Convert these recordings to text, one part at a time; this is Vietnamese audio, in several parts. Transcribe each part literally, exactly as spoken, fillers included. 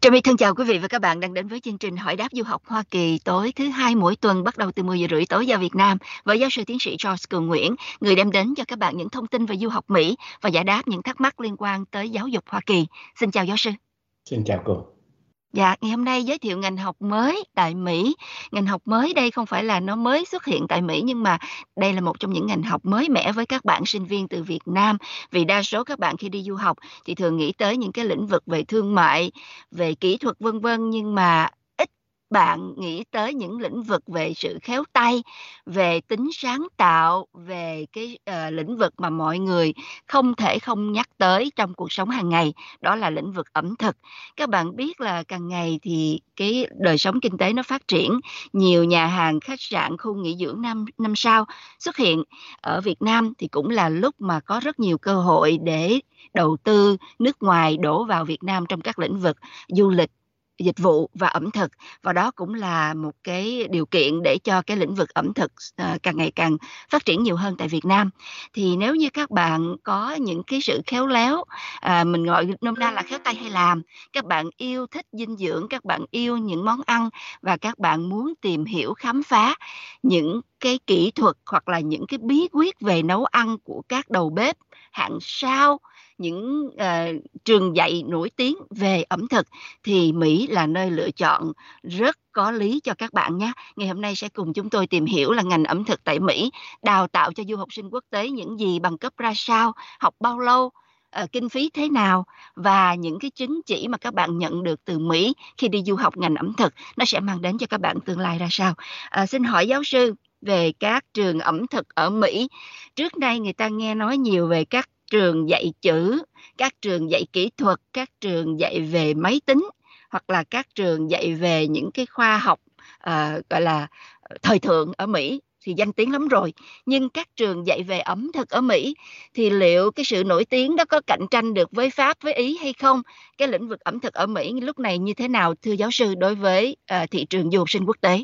Trà My thân chào quý vị và các bạn đang đến với chương trình Hỏi đáp du học Hoa Kỳ tối thứ hai mỗi tuần bắt đầu từ mười giờ rưỡi tối giờ Việt Nam với giáo sư tiến sĩ George Cường Nguyễn, người đem đến cho các bạn những thông tin về du học Mỹ và giải đáp những thắc mắc liên quan tới giáo dục Hoa Kỳ. Xin chào giáo sư. Xin chào cô. Dạ, ngày hôm nay giới thiệu ngành học mới tại Mỹ. Ngành học mới đây không phải là nó mới xuất hiện tại Mỹ, nhưng mà đây là một trong những ngành học mới mẻ với các bạn sinh viên từ Việt Nam. Vì đa số các bạn khi đi du học thì thường nghĩ tới những cái lĩnh vực về thương mại, về kỹ thuật vân vân, nhưng mà ít bạn nghĩ tới những lĩnh vực về sự khéo tay, về tính sáng tạo, về cái uh, lĩnh vực mà mọi người không thể không nhắc tới trong cuộc sống hàng ngày, đó là lĩnh vực ẩm thực. Các bạn biết là càng ngày thì cái đời sống kinh tế nó phát triển, nhiều nhà hàng, khách sạn, khu nghỉ dưỡng năm năm sao xuất hiện ở Việt Nam, thì cũng là lúc mà có rất nhiều cơ hội để đầu tư nước ngoài đổ vào Việt Nam trong các lĩnh vực du lịch, dịch vụ và ẩm thực, và đó cũng là một cái điều kiện để cho cái lĩnh vực ẩm thực uh, càng ngày càng phát triển nhiều hơn tại Việt Nam. Thì nếu như các bạn có những cái sự khéo léo, à, mình gọi nôm na là khéo tay hay làm, các bạn yêu thích dinh dưỡng, các bạn yêu những món ăn và các bạn muốn tìm hiểu khám phá những cái kỹ thuật hoặc là những cái bí quyết về nấu ăn của các đầu bếp hạng sao, những uh, trường dạy nổi tiếng về ẩm thực, thì Mỹ là nơi lựa chọn rất có lý cho các bạn nhé. Ngày hôm nay sẽ cùng chúng tôi tìm hiểu là ngành ẩm thực tại Mỹ đào tạo cho du học sinh quốc tế những gì, bằng cấp ra sao, học bao lâu, uh, kinh phí thế nào, và những cái chứng chỉ mà các bạn nhận được từ Mỹ khi đi du học ngành ẩm thực nó sẽ mang đến cho các bạn tương lai ra sao. Uh, xin hỏi giáo sư về các trường ẩm thực ở Mỹ. Trước đây người ta nghe nói nhiều về các trường dạy chữ, các trường dạy kỹ thuật, các trường dạy về máy tính, hoặc là các trường dạy về những cái khoa học uh, gọi là thời thượng ở Mỹ thì danh tiếng lắm rồi. Nhưng các trường dạy về ẩm thực ở Mỹ thì liệu cái sự nổi tiếng đó có cạnh tranh được với Pháp, với Ý hay không? Cái lĩnh vực ẩm thực ở Mỹ lúc này như thế nào, thưa giáo sư, đối với uh, thị trường du học sinh quốc tế?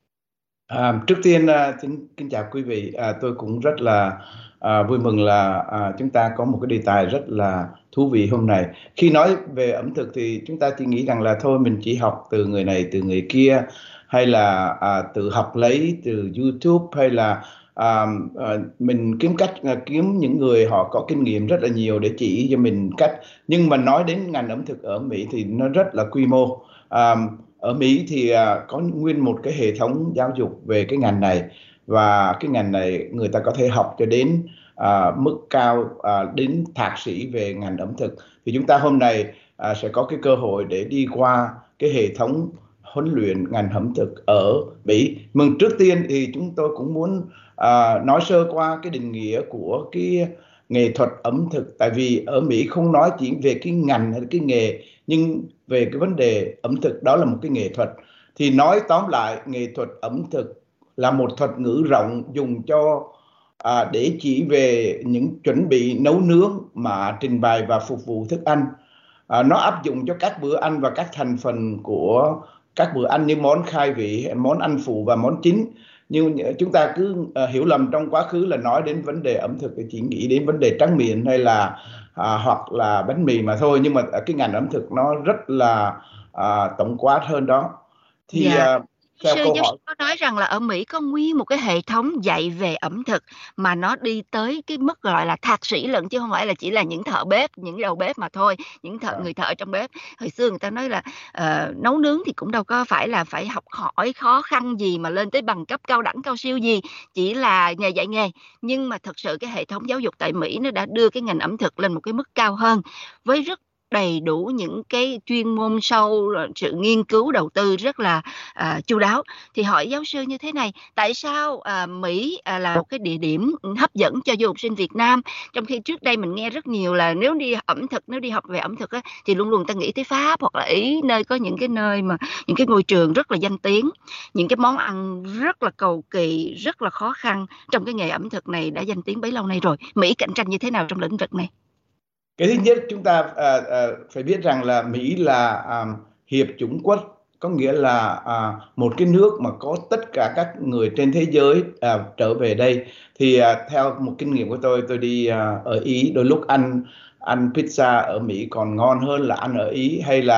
À, trước tiên uh, xin kính chào quý vị. À, tôi cũng rất là à, vui mừng là à, chúng ta có một cái đề tài rất là thú vị hôm nay. Khi nói về ẩm thực thì chúng ta chỉ nghĩ rằng là thôi mình chỉ học từ người này từ người kia, hay là à, tự học lấy từ YouTube, hay là à, à, mình kiếm cách à, kiếm những người họ có kinh nghiệm rất là nhiều để chỉ cho mình cách. Nhưng mà nói đến ngành ẩm thực ở Mỹ thì nó rất là quy mô. À, Ở Mỹ thì à, có nguyên một cái hệ thống giáo dục về cái ngành này, và cái ngành này người ta có thể học cho đến à, mức cao, à, đến thạc sĩ về ngành ẩm thực. Thì chúng ta hôm nay à, sẽ có cái cơ hội để đi qua cái hệ thống huấn luyện ngành ẩm thực ở Mỹ. Nhưng trước tiên thì chúng tôi cũng muốn à, nói sơ qua cái định nghĩa của cái nghệ thuật ẩm thực. Tại vì ở Mỹ không nói chỉ về cái ngành hay cái nghề, nhưng về cái vấn đề ẩm thực đó là một cái nghệ thuật. Thì nói tóm lại, nghệ thuật ẩm thực là một thuật ngữ rộng dùng cho à, để chỉ về những chuẩn bị nấu nướng mà trình bày và phục vụ thức ăn. À, nó áp dụng cho các bữa ăn và các thành phần của các bữa ăn như món khai vị, món ăn phụ và món chính. Nhưng chúng ta cứ uh, hiểu lầm trong quá khứ là nói đến vấn đề ẩm thực thì chỉ nghĩ đến vấn đề tráng miệng hay là à, hoặc là bánh mì mà thôi. Nhưng mà cái ngành ẩm thực nó rất là à, tổng quát hơn đó. Thì Dạ. uh, theo Sư câu giáo hỏi, sư có nói rằng là ở Mỹ có nguyên một cái hệ thống dạy về ẩm thực mà nó đi tới cái mức gọi là thạc sĩ lận, chứ không phải là chỉ là những thợ bếp, những đầu bếp mà thôi, những thợ người thợ trong bếp. Hồi xưa người ta nói là uh, nấu nướng thì cũng đâu có phải là phải học hỏi khó khăn gì mà lên tới bằng cấp cao đẳng cao siêu gì, chỉ là nghề dạy nghề. Nhưng mà thật sự cái hệ thống giáo dục tại Mỹ nó đã đưa cái ngành ẩm thực lên một cái mức cao hơn, với rất đầy đủ những cái chuyên môn sâu, sự nghiên cứu đầu tư rất là à, chu đáo. Thì hỏi giáo sư như thế này, tại sao à, Mỹ à, là một cái địa điểm hấp dẫn cho du học sinh Việt Nam, trong khi trước đây mình nghe rất nhiều là nếu đi ẩm thực, nếu đi học về ẩm thực á, thì luôn luôn ta nghĩ tới Pháp hoặc là Ý, nơi có những cái nơi mà những cái ngôi trường rất là danh tiếng, những cái món ăn rất là cầu kỳ, rất là khó khăn. Trong cái nghề ẩm thực này đã danh tiếng bấy lâu nay rồi, Mỹ cạnh tranh như thế nào trong lĩnh vực này? cái thứ nhất chúng ta à, à, phải biết rằng là Mỹ là à, hiệp chủng quốc, có nghĩa là à, một cái nước mà có tất cả các người trên thế giới à, trở về đây. Thì à, theo một kinh nghiệm của tôi, tôi đi à, ở Ý, đôi lúc ăn ăn pizza ở Mỹ còn ngon hơn là ăn ở Ý, hay là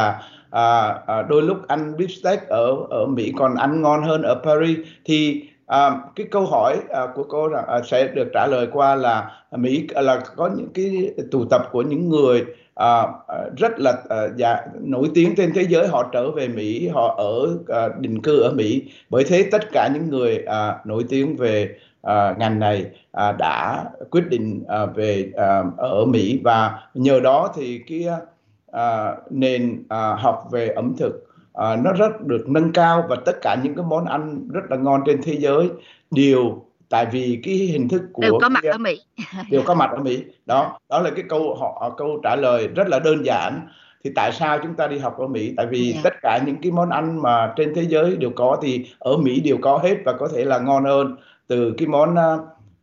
à, à, đôi lúc ăn beef steak ở ở Mỹ còn ăn ngon hơn ở Paris. Thì à, cái câu hỏi à, của cô là à, sẽ được trả lời qua là Mỹ là có những cái tụ tập của những người à, à, rất là à, dạ, nổi tiếng trên thế giới, họ trở về Mỹ, họ ở à, định cư ở Mỹ. Bởi thế tất cả những người à, nổi tiếng về à, ngành này à, đã quyết định à, về à, ở Mỹ, và nhờ đó thì cái à, nền à, học về ẩm thực à, nó rất được nâng cao, và tất cả những cái món ăn rất là ngon trên thế giới đều tại vì cái hình thức Đều của có mặt cái ở Mỹ. đều Dạ. có mặt ở Mỹ. Đó, đó là cái câu họ câu trả lời rất là đơn giản. Thì tại sao chúng ta đi học ở Mỹ? Tại vì Dạ. tất cả những cái món ăn mà trên thế giới đều có thì ở Mỹ đều có hết, và có thể là ngon hơn, từ cái món uh,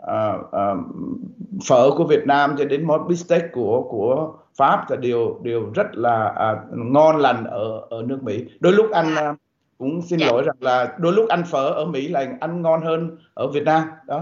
uh, phở của Việt Nam cho đến món bistec của của Pháp, là đều đều rất là uh, ngon lành ở ở nước Mỹ. Đôi lúc ăn Dạ. uh, cũng xin Dạ. lỗi rằng là đôi lúc ăn phở ở Mỹ là ăn ngon hơn ở Việt Nam đó.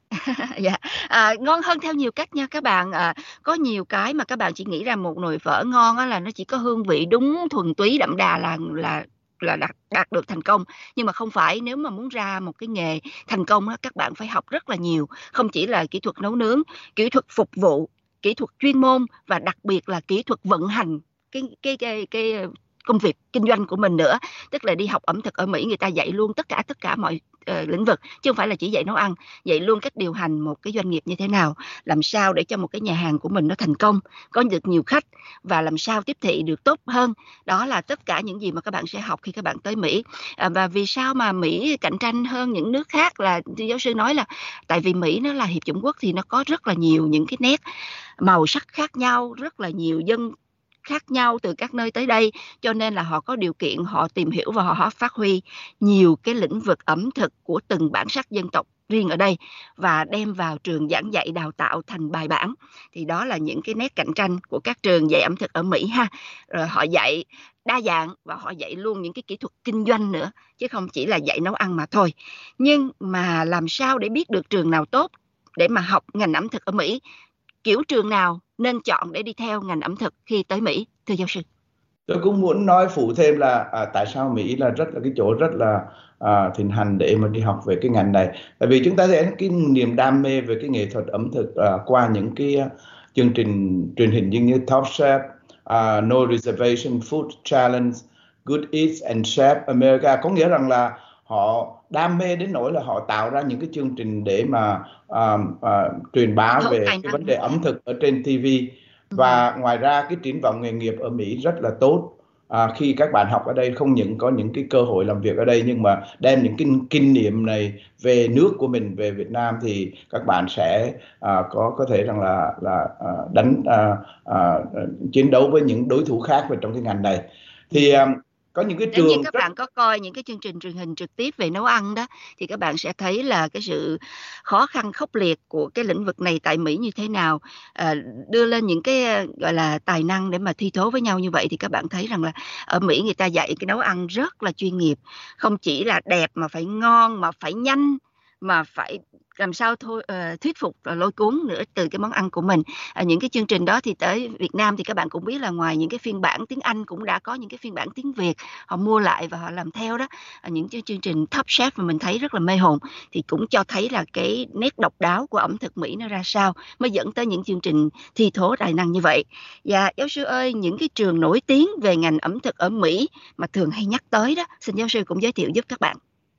Dạ, à, ngon hơn theo nhiều cách nha các bạn. À, có nhiều cái mà các bạn chỉ nghĩ ra một nồi phở ngon á, là nó chỉ có hương vị đúng thuần túy đậm đà là là là đạt, đạt được thành công. Nhưng mà không phải, nếu mà muốn ra một cái nghề thành công á, các bạn phải học rất là nhiều, không chỉ là kỹ thuật nấu nướng, kỹ thuật phục vụ, kỹ thuật chuyên môn, và đặc biệt là kỹ thuật vận hành cái cái cái cái công việc kinh doanh của mình nữa. Tức là đi học ẩm thực ở Mỹ, người ta dạy luôn tất cả tất cả mọi uh, lĩnh vực, chứ không phải là chỉ dạy nấu ăn, dạy luôn cách điều hành một cái doanh nghiệp như thế nào, làm sao để cho một cái nhà hàng của mình nó thành công, có được nhiều khách, và làm sao tiếp thị được tốt hơn. Đó là tất cả những gì mà các bạn sẽ học khi các bạn tới Mỹ. À, và vì sao mà Mỹ cạnh tranh hơn những nước khác, là giáo sư nói là tại vì Mỹ nó là hiệp chủng quốc, thì nó có rất là nhiều những cái nét màu sắc khác nhau, rất là nhiều dân khác nhau từ các nơi tới đây, cho nên là họ có điều kiện, họ tìm hiểu và họ phát huy nhiều cái lĩnh vực ẩm thực của từng bản sắc dân tộc riêng ở đây, và đem vào trường giảng dạy đào tạo thành bài bản. Thì đó là những cái nét cạnh tranh của các trường dạy ẩm thực ở Mỹ ha. Rồi họ dạy đa dạng, và họ dạy luôn những cái kỹ thuật kinh doanh nữa, chứ không chỉ là dạy nấu ăn mà thôi. Nhưng mà làm sao để biết được trường nào tốt để mà học ngành ẩm thực ở Mỹ, kiểu trường nào nên chọn để đi theo ngành ẩm thực khi tới Mỹ, thưa giáo sư? Tôi cũng muốn nói phụ thêm là à, tại sao Mỹ là rất là cái chỗ rất là à, thịnh hành để mà đi học về cái ngành này. Tại vì chúng ta thấy cái niềm đam mê về cái nghệ thuật ẩm thực à, qua những cái uh, chương trình truyền hình như Top Chef, uh, No Reservation Food Challenge, Good Eats and Chef America. Có nghĩa rằng là họ đam mê đến nỗi là họ tạo ra những cái chương trình để mà uh, uh, truyền bá về cái vấn đề ẩm thực ở trên ti vi. Và ngoài ra cái triển vọng nghề nghiệp ở Mỹ rất là tốt. À, khi các bạn học ở đây không những có những cái cơ hội làm việc ở đây, nhưng mà đem những cái kinh nghiệm này về nước của mình, về Việt Nam, thì các bạn sẽ à, có có thể rằng là là à, đánh à, à, chiến đấu với những đối thủ khác về trong cái ngành này. Thì à, có những cái Nếu như trường các rất... bạn có coi những cái chương trình truyền hình trực tiếp về nấu ăn đó, thì các bạn sẽ thấy là cái sự khó khăn khốc liệt của cái lĩnh vực này tại Mỹ như thế nào. À, đưa lên những cái gọi là tài năng để mà thi thố với nhau như vậy, thì các bạn thấy rằng là ở Mỹ người ta dạy cái nấu ăn rất là chuyên nghiệp, không chỉ là đẹp mà phải ngon, mà phải nhanh, mà phải làm sao thôi uh, thuyết phục và lôi cuốn nữa từ cái món ăn của mình. À, những cái chương trình đó thì tới Việt Nam thì các bạn cũng biết là ngoài những cái phiên bản tiếng Anh, cũng đã có những cái phiên bản tiếng Việt, họ mua lại và họ làm theo đó. À, những cái chương trình Top Chef mà mình thấy rất là mê hồn, thì cũng cho thấy là cái nét độc đáo của ẩm thực Mỹ nó ra sao, mới dẫn tới những chương trình thi thố tài năng như vậy. Và giáo sư ơi, những cái trường nổi tiếng về ngành ẩm thực ở Mỹ mà thường hay nhắc tới đó, xin giáo sư cũng giới thiệu giúp các bạn.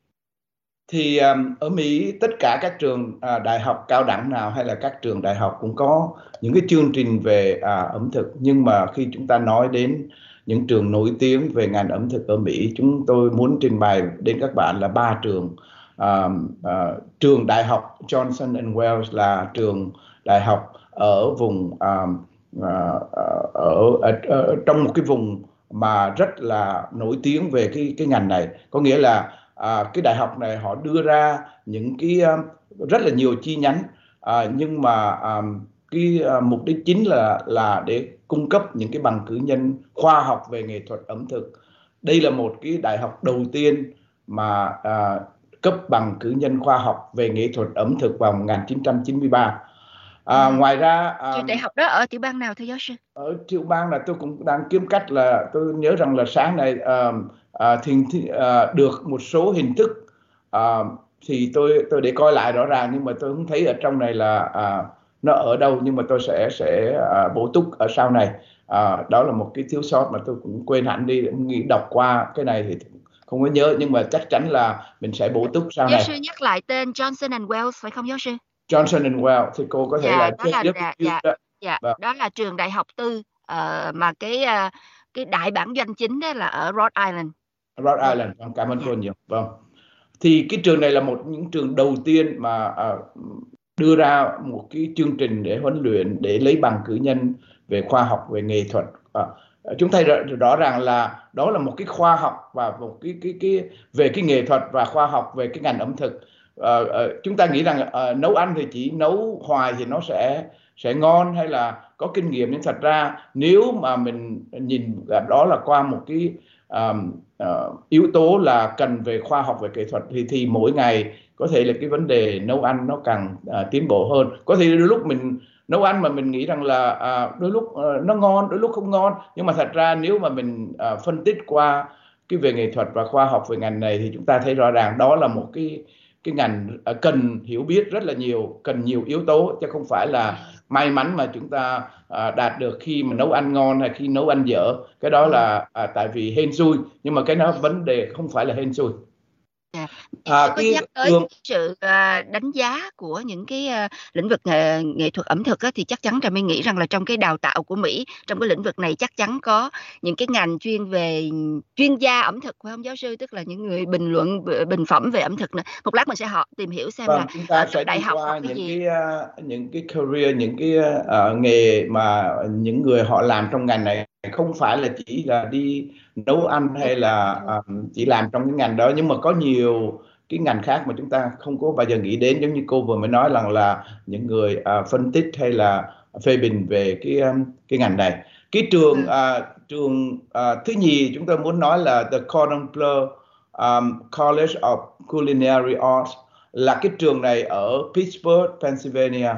Thì um, ở Mỹ tất cả các trường uh, đại học cao đẳng nào hay là các trường đại học cũng có những cái chương trình về uh, ẩm thực. Nhưng mà khi chúng ta nói đến những trường nổi tiếng về ngành ẩm thực ở Mỹ, chúng tôi muốn trình bày đến các bạn là ba trường. Uh, uh, trường đại học Johnson and Wales là trường đại học ở vùng um, uh, ở, ở, ở trong một cái vùng mà rất là nổi tiếng về cái cái ngành này. Có nghĩa là À, cái đại học này họ đưa ra những cái uh, rất là nhiều chi nhánh, à, nhưng mà um, cái uh, mục đích chính là là để cung cấp những cái bằng cử nhân khoa học về nghệ thuật ẩm thực. Đây là một cái đại học đầu tiên mà uh, cấp bằng cử nhân khoa học về nghệ thuật ẩm thực vào một nghìn chín trăm chín mươi ba. À, Ừ. ngoài ra Trường đại um, học đó ở tiểu bang nào thưa giáo sư? ở tiểu bang là tôi cũng đang kiếm cách là tôi nhớ rằng là sáng nay um, à, thì, thì à, được một số hình thức à, thì tôi tôi để coi lại rõ ràng, nhưng mà tôi không thấy ở trong này là à, nó ở đâu, nhưng mà tôi sẽ sẽ à, bổ túc ở sau này. À, đó là một cái thiếu sót mà tôi cũng quên hẳn đi, nghĩ đọc qua cái này thì không có nhớ, nhưng mà chắc chắn là mình sẽ bổ túc sau Giáo này. sư nhắc lại tên Johnson and Wales phải không giáo sư? Johnson and Wales thì cô có thể Dạ, là đó check là giúp dạ, giúp dạ, đó. dạ, Vâng. đó là trường đại học tư ờ, mà cái ờ, cái đại bản doanh chính đó là ở Rhode Island. Rhode Dạ, Island, vâng, cảm ơn dạ. cô nhiều. Vâng. Thì cái trường này là một những trường đầu tiên mà à, đưa ra một cái chương trình để huấn luyện, để lấy bằng cử nhân về khoa học, về nghệ thuật. À, chúng ta rõ, rõ ràng là đó là một cái khoa học và một cái cái cái về cái nghệ thuật và khoa học về cái ngành ẩm thực. À, à, chúng ta nghĩ rằng à, nấu ăn thì chỉ nấu hoài thì nó sẽ sẽ ngon hay là có kinh nghiệm, nhưng thật ra nếu mà mình nhìn đó là qua một cái um, uh, yếu tố là cần về khoa học, về kỹ thuật, thì thì mỗi ngày có thể là cái vấn đề nấu ăn nó càng uh, tiến bộ hơn. Có thể đôi lúc mình nấu ăn mà mình nghĩ rằng là uh, đôi lúc uh, nó ngon, đôi lúc không ngon, nhưng mà thật ra nếu mà mình uh, phân tích qua cái về nghệ thuật và khoa học về ngành này thì chúng ta thấy rõ ràng đó là một cái cái ngành uh, cần hiểu biết rất là nhiều, cần nhiều yếu tố, chứ không phải là may mắn mà chúng ta à, đạt được khi mà nấu ăn ngon hay khi nấu ăn dở. Cái đó là à, tại vì hên xui, nhưng mà cái đó vấn đề không phải là hên xui. Dạ. Giáo sư À, có cái nhắc tới trường sự à, đánh giá của những cái à, lĩnh vực nghệ, nghệ thuật ẩm thực á, thì chắc chắn Trà My nghĩ rằng là trong cái đào tạo của Mỹ trong cái lĩnh vực này chắc chắn có những cái ngành chuyên về chuyên gia ẩm thực phải không giáo sư, tức là những người bình luận bình phẩm về ẩm thực nữa. Một lát mình sẽ họ tìm hiểu xem Vâng, là chúng ở ta cấp sẽ đại đi học hoặc qua cái những gì. cái uh, những cái career, những cái uh, nghề mà những người họ làm trong ngành này không phải là chỉ là đi nấu ăn hay là uh, chỉ làm trong cái ngành đó, nhưng mà có nhiều cái ngành khác mà chúng ta không có bao giờ nghĩ đến, giống như cô vừa mới nói rằng là những người uh, phân tích hay là phê bình về cái um, cái ngành này. Cái trường uh, trường uh, thứ nhì chúng tôi muốn nói là The Cordon Bleu um, College of Culinary Arts, là cái trường này ở Pittsburgh, Pennsylvania.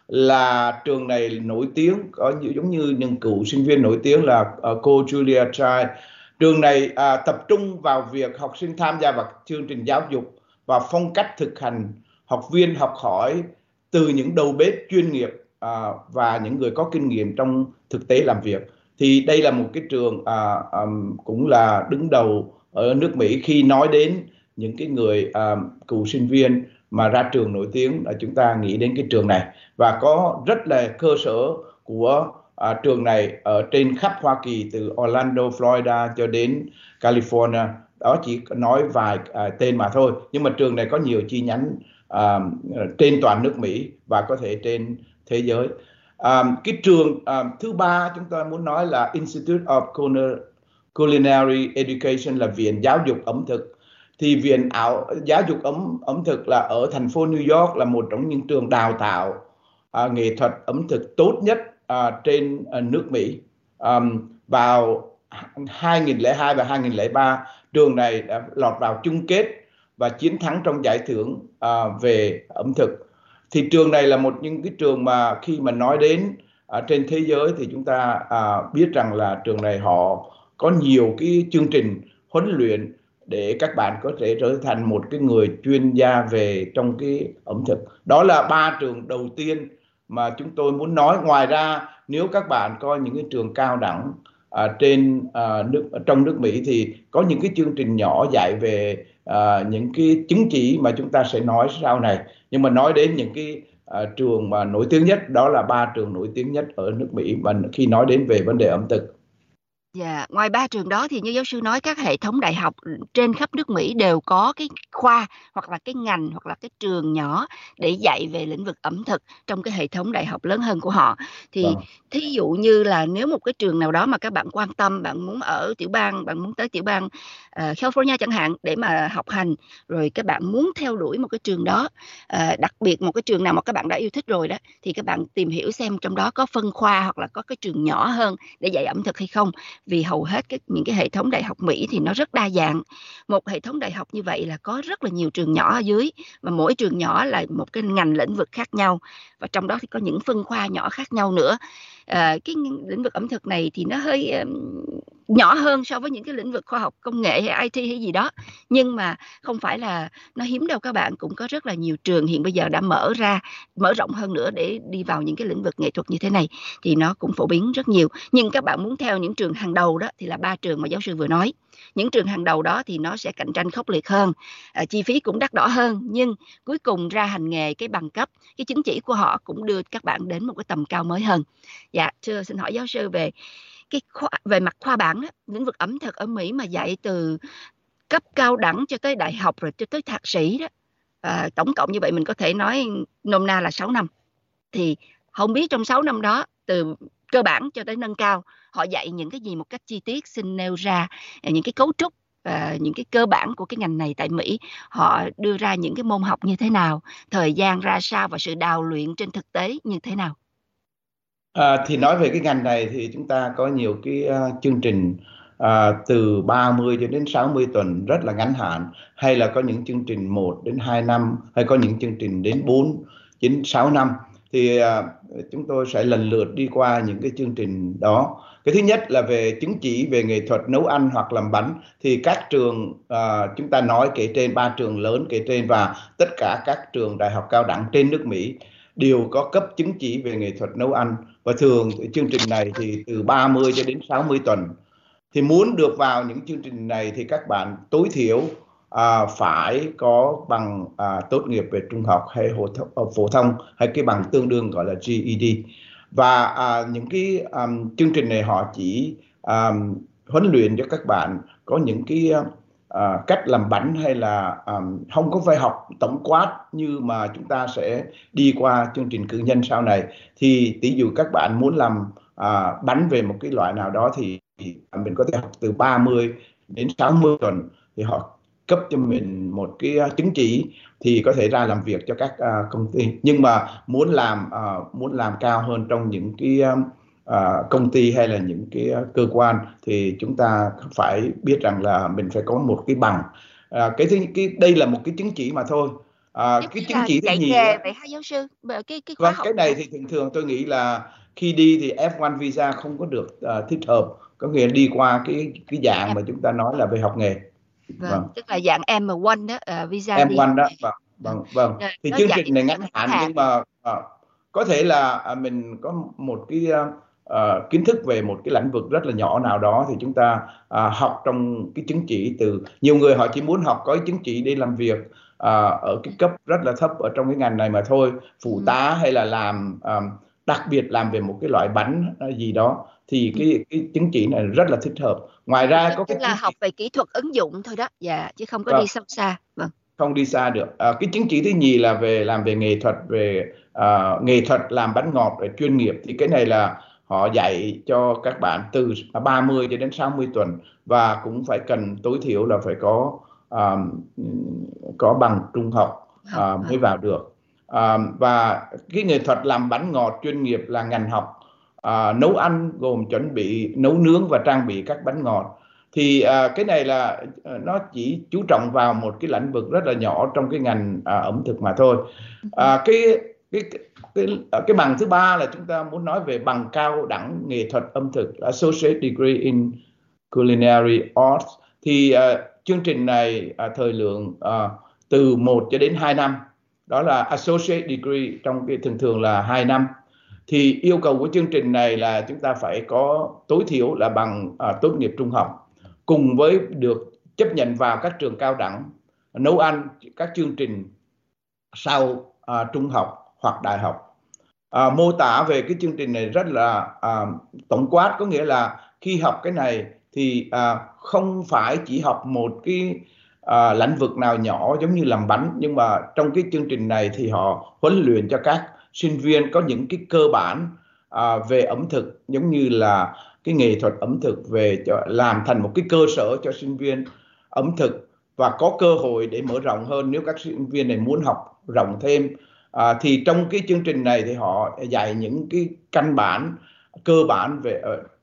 Là trường này nổi tiếng, có giống như những cựu sinh viên nổi tiếng là uh, cô Julia Child. Trường này uh, tập trung vào việc học sinh tham gia vào chương trình giáo dục và phong cách thực hành, học viên học hỏi từ những đầu bếp chuyên nghiệp uh, và những người có kinh nghiệm trong thực tế làm việc. Thì đây là một cái trường uh, um, cũng là đứng đầu ở nước Mỹ khi nói đến những cái người uh, cựu sinh viên mà ra trường nổi tiếng, là chúng ta nghĩ đến cái trường này. Và có rất là cơ sở của uh, trường này ở trên khắp Hoa Kỳ, từ Orlando, Florida cho đến California. Đó chỉ nói vài uh, tên mà thôi, nhưng mà trường này có nhiều chi nhánh uh, trên toàn nước Mỹ và có thể trên thế giới. Um, cái trường um, thứ ba chúng ta muốn nói là Institute of Culinary Education, là viện giáo dục ẩm thực. Thì viện ảo giáo dục ẩm ẩm thực là ở thành phố New York, là một trong những trường đào tạo à, nghệ thuật ẩm thực tốt nhất à, trên à, nước Mỹ. À, vào hai nghìn lẻ hai và hai nghìn lẻ ba, trường này đã lọt vào chung kết và chiến thắng trong giải thưởng à, về ẩm thực. Thì trường này là một những cái trường mà khi mà nói đến à, trên thế giới thì chúng ta à, biết rằng là trường này họ có nhiều cái chương trình huấn luyện để các bạn có thể trở thành một cái người chuyên gia về trong cái ẩm thực. Đó là ba trường đầu tiên mà chúng tôi muốn nói. Ngoài ra nếu các bạn coi những cái trường cao đẳng à, trên à, nước trong nước Mỹ thì có những cái chương trình nhỏ dạy về à, những cái chứng chỉ mà chúng ta sẽ nói sau này. Nhưng mà nói đến những cái à, trường mà nổi tiếng nhất, đó là ba trường nổi tiếng nhất ở nước Mỹ mà khi nói đến về vấn đề ẩm thực. Dạ, ngoài ba trường đó thì như giáo sư nói các hệ thống đại học trên khắp nước Mỹ đều có cái khoa hoặc là cái ngành hoặc là cái trường nhỏ để dạy về lĩnh vực ẩm thực trong cái hệ thống đại học lớn hơn của họ. Thì Vâng. thí dụ như là nếu một cái trường nào đó mà các bạn quan tâm, bạn muốn ở tiểu bang, bạn muốn tới tiểu bang California chẳng hạn để mà học hành, rồi các bạn muốn theo đuổi một cái trường đó, à, đặc biệt một cái trường nào mà các bạn đã yêu thích rồi đó, thì các bạn tìm hiểu xem trong đó có phân khoa hoặc là có cái trường nhỏ hơn để dạy ẩm thực hay không. Vì hầu hết cái, những cái hệ thống đại học Mỹ thì nó rất đa dạng. Một hệ thống đại học như vậy là có rất là nhiều trường nhỏ ở dưới, và mỗi trường nhỏ là một cái ngành lĩnh vực khác nhau, và trong đó thì có những phân khoa nhỏ khác nhau nữa. À, cái lĩnh vực ẩm thực này thì nó hơi um, nhỏ hơn so với những cái lĩnh vực khoa học công nghệ hay i tê hay gì đó, nhưng mà không phải là nó hiếm đâu các bạn, cũng có rất là nhiều trường hiện bây giờ đã mở ra, mở rộng hơn nữa để đi vào những cái lĩnh vực nghệ thuật như thế này, thì nó cũng phổ biến rất nhiều. Nhưng các bạn muốn theo những trường hàng đầu đó thì là ba trường mà giáo sư vừa nói. Những trường hàng đầu đó thì nó sẽ cạnh tranh khốc liệt hơn, à, chi phí cũng đắt đỏ hơn, nhưng cuối cùng ra hành nghề, cái bằng cấp, cái chứng chỉ của họ cũng đưa các bạn đến một cái tầm cao mới hơn. Dạ, thưa xin hỏi giáo sư về cái khoa, về mặt khoa bảng đó, lĩnh vực ẩm thực ở Mỹ mà dạy từ cấp cao đẳng cho tới đại học rồi cho tới thạc sĩ đó, à, tổng cộng như vậy mình có thể nói nôm na là sáu năm. Thì không biết trong sáu năm đó, từ cơ bản cho tới nâng cao, họ dạy những cái gì một cách chi tiết, xin nêu ra những cái cấu trúc, à, những cái cơ bản của cái ngành này tại Mỹ. Họ đưa ra những cái môn học như thế nào, thời gian ra sao và sự đào luyện trên thực tế như thế nào? À, thì nói về cái ngành này thì chúng ta có nhiều cái uh, chương trình uh, từ ba mươi cho đến sáu mươi tuần rất là ngắn hạn, hay là có những chương trình một đến hai năm, hay có những chương trình đến bốn đến sáu năm. Thì uh, chúng tôi sẽ lần lượt đi qua những cái chương trình đó. Cái thứ nhất là về chứng chỉ về nghệ thuật nấu ăn hoặc làm bánh, thì các trường uh, chúng ta nói kể trên, ba trường lớn kể trên và tất cả các trường đại học cao đẳng trên nước Mỹ đều có cấp chứng chỉ về nghệ thuật nấu ăn. Và thường chương trình này thì từ ba mươi cho đến sáu mươi tuần. Thì muốn được vào những chương trình này thì các bạn tối thiểu à, phải có bằng à, tốt nghiệp về trung học hay phổ thông, hay cái bằng tương đương gọi là giê e đê. Và à, những cái um, chương trình này họ chỉ um, huấn luyện cho các bạn có những cái À, cách làm bánh, hay là à, không có phải học tổng quát như mà chúng ta sẽ đi qua chương trình cử nhân sau này. Thì tỷ dụ các bạn muốn làm à, bánh về một cái loại nào đó thì, thì mình có thể học từ ba mươi đến sáu mươi tuần, thì họ cấp cho mình một cái chứng chỉ thì có thể ra làm việc cho các à, công ty. Nhưng mà muốn làm à, muốn làm cao hơn trong những cái À, công ty hay là những cái cơ quan thì chúng ta phải biết rằng là mình phải có một cái bằng. À, cái thứ cái đây là một cái chứng chỉ mà thôi. À, cái chứng chỉ thứ nhì nghề vậy hả giáo sư? Cái cái khóa vâng, học cái này thì thường thường tôi nghĩ là khi đi thì ép một visa không có được uh, thích hợp, có nghĩa là đi qua cái cái dạng mà chúng ta nói là về học nghề. Vâng, vâng. Tức là dạng em một đó, uh, visa em đi. một đó, vâng, vâng, vâng. Thì chương trình này ngắn hạn nhưng mà uh, có thể là uh, mình có một cái uh, uh, kiến thức về một cái lĩnh vực rất là nhỏ nào đó, thì chúng ta uh, học trong cái chứng chỉ. Từ nhiều người họ chỉ muốn học có chứng chỉ để làm việc uh, ở cái cấp rất là thấp ở trong cái ngành này mà thôi, phụ tá hay là làm um, đặc biệt làm về một cái loại bánh gì đó, thì cái, cái chứng chỉ này rất là thích hợp. Ngoài ra có cái là học về kỹ thuật ứng dụng thôi đó, dạ, chứ không có vâng. đi sâu xa. Vâng. Không đi xa được. À, cái chứng chỉ thứ nhì là về làm về nghệ thuật, về uh, nghệ thuật làm bánh ngọt về chuyên nghiệp, thì cái này là họ dạy cho các bạn từ ba mươi cho đến sáu mươi tuần, và cũng phải cần tối thiểu là phải có um, có bằng trung học uh, mới vào được. Uh, và cái nghệ thuật làm bánh ngọt chuyên nghiệp là ngành học uh, nấu ăn, gồm chuẩn bị, nấu nướng và trang bị các bánh ngọt. Thì à, cái này là à, nó chỉ chú trọng vào một cái lĩnh vực rất là nhỏ trong cái ngành à, ẩm thực mà thôi. À, cái, cái cái cái bằng thứ ba là chúng ta muốn nói về bằng cao đẳng nghệ thuật âm thực, Associate Degree in Culinary Arts. Thì à, chương trình này à, thời lượng à, từ một cho đến hai năm, đó là Associate Degree, trong cái thường thường là hai năm. Thì yêu cầu của chương trình này là chúng ta phải có tối thiểu là bằng à, tốt nghiệp trung học, cùng với được chấp nhận vào các trường cao đẳng nấu ăn, các chương trình sau à, trung học hoặc đại học. À, mô tả về cái chương trình này rất là à, tổng quát, có nghĩa là khi học cái này thì à, không phải chỉ học một cái à, lĩnh vực nào nhỏ giống như làm bánh, nhưng mà trong cái chương trình này thì họ huấn luyện cho các sinh viên có những cái cơ bản à, về ẩm thực, giống như là cái nghệ thuật ẩm thực, về cho, làm thành một cái cơ sở cho sinh viên ẩm thực và có cơ hội để mở rộng hơn nếu các sinh viên này muốn học rộng thêm. À, thì trong cái chương trình này thì họ dạy những cái căn bản cơ bản về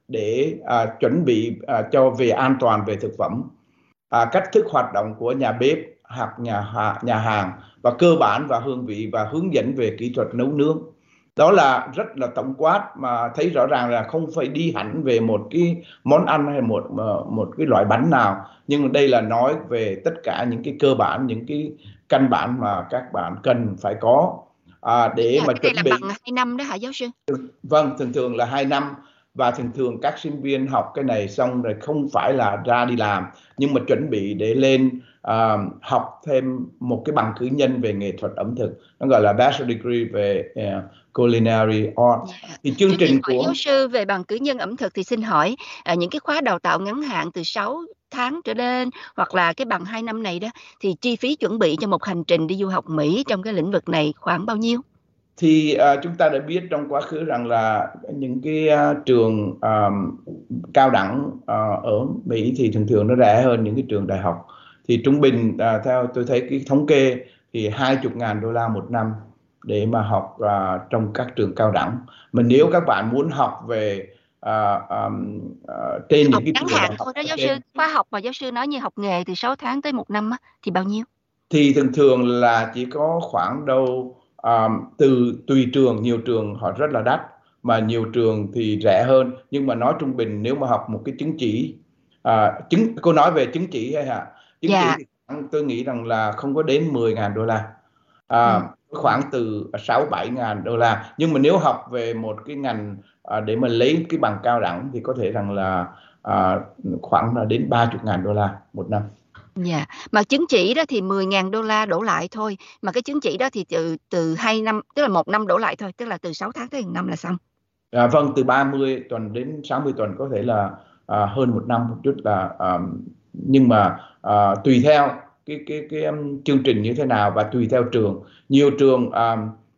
để à, chuẩn bị à, cho về an toàn về thực phẩm, à, cách thức hoạt động của nhà bếp hoặc nhà nhà hàng và cơ bản và hương vị và hướng dẫn về kỹ thuật nấu nướng. Đó là rất là tổng quát mà thấy rõ ràng là không phải đi hẳn về một cái món ăn hay một một cái loại bánh nào, nhưng đây là nói về tất cả những cái cơ bản, những cái căn bản mà các bạn cần phải có à, để à, mà cái chuẩn này là bị. bằng hai năm đó hả giáo sư? Vâng, thường thường là hai năm, và thường thường các sinh viên học cái này xong rồi không phải là ra đi làm, nhưng mà chuẩn bị để lên uh, học thêm một cái bằng cử nhân về nghệ thuật ẩm thực, nó gọi là bachelor degree về uh, culinary art. Yeah. Thì chương Trước khi trình hỏi của giáo sư về bằng cử nhân ẩm thực thì xin hỏi à, những cái khóa đào tạo ngắn hạn từ sáu tháng trở lên hoặc là cái bằng hai năm này đó thì chi phí chuẩn bị cho một hành trình đi du học Mỹ trong cái lĩnh vực này khoảng bao nhiêu? Thì uh, chúng ta đã biết trong quá khứ rằng là những cái uh, trường um, cao đẳng uh, ở Mỹ thì thường thường nó rẻ hơn những cái trường đại học. Thì trung bình uh, theo tôi thấy cái thống kê thì hai mươi ngàn đô la một năm để mà học uh, trong các trường cao đẳng. Mà nếu các bạn muốn học về uh, um, uh, trên Học những cái ngắn trường hạn đại học thôi đó giáo sư, trên, khóa học mà giáo sư nói như học nghề từ sáu tháng tới một năm á, thì bao nhiêu? thì thường thường là chỉ có khoảng đâu um, từ tùy trường, nhiều trường họ rất là đắt mà nhiều trường thì rẻ hơn, nhưng mà nói trung bình nếu mà học một cái chứng chỉ, à, chứng cô nói về chứng chỉ hay hả? Chứng chỉ Dạ. thì tôi nghĩ rằng là không có đến mười ngàn đô la, à, Ừ. khoảng từ sáu bảy ngàn đô la. Nhưng mà nếu học về một cái ngành à, để mà lấy cái bằng cao đẳng thì có thể rằng là à, khoảng là đến ba mươi ngàn đô la một năm. Dạ, mà chứng chỉ đó thì mười ngàn đô la đổ lại thôi, mà cái chứng chỉ đó thì từ từ hai năm, tức là một năm đổ lại thôi, tức là từ sáu tháng tới một năm là xong. À, vâng, từ ba mươi tuần đến sáu mươi tuần, có thể là à, hơn một năm một chút là à, nhưng mà à, tùy theo cái cái cái um, chương trình như thế nào và tùy theo trường. Nhiều trường à,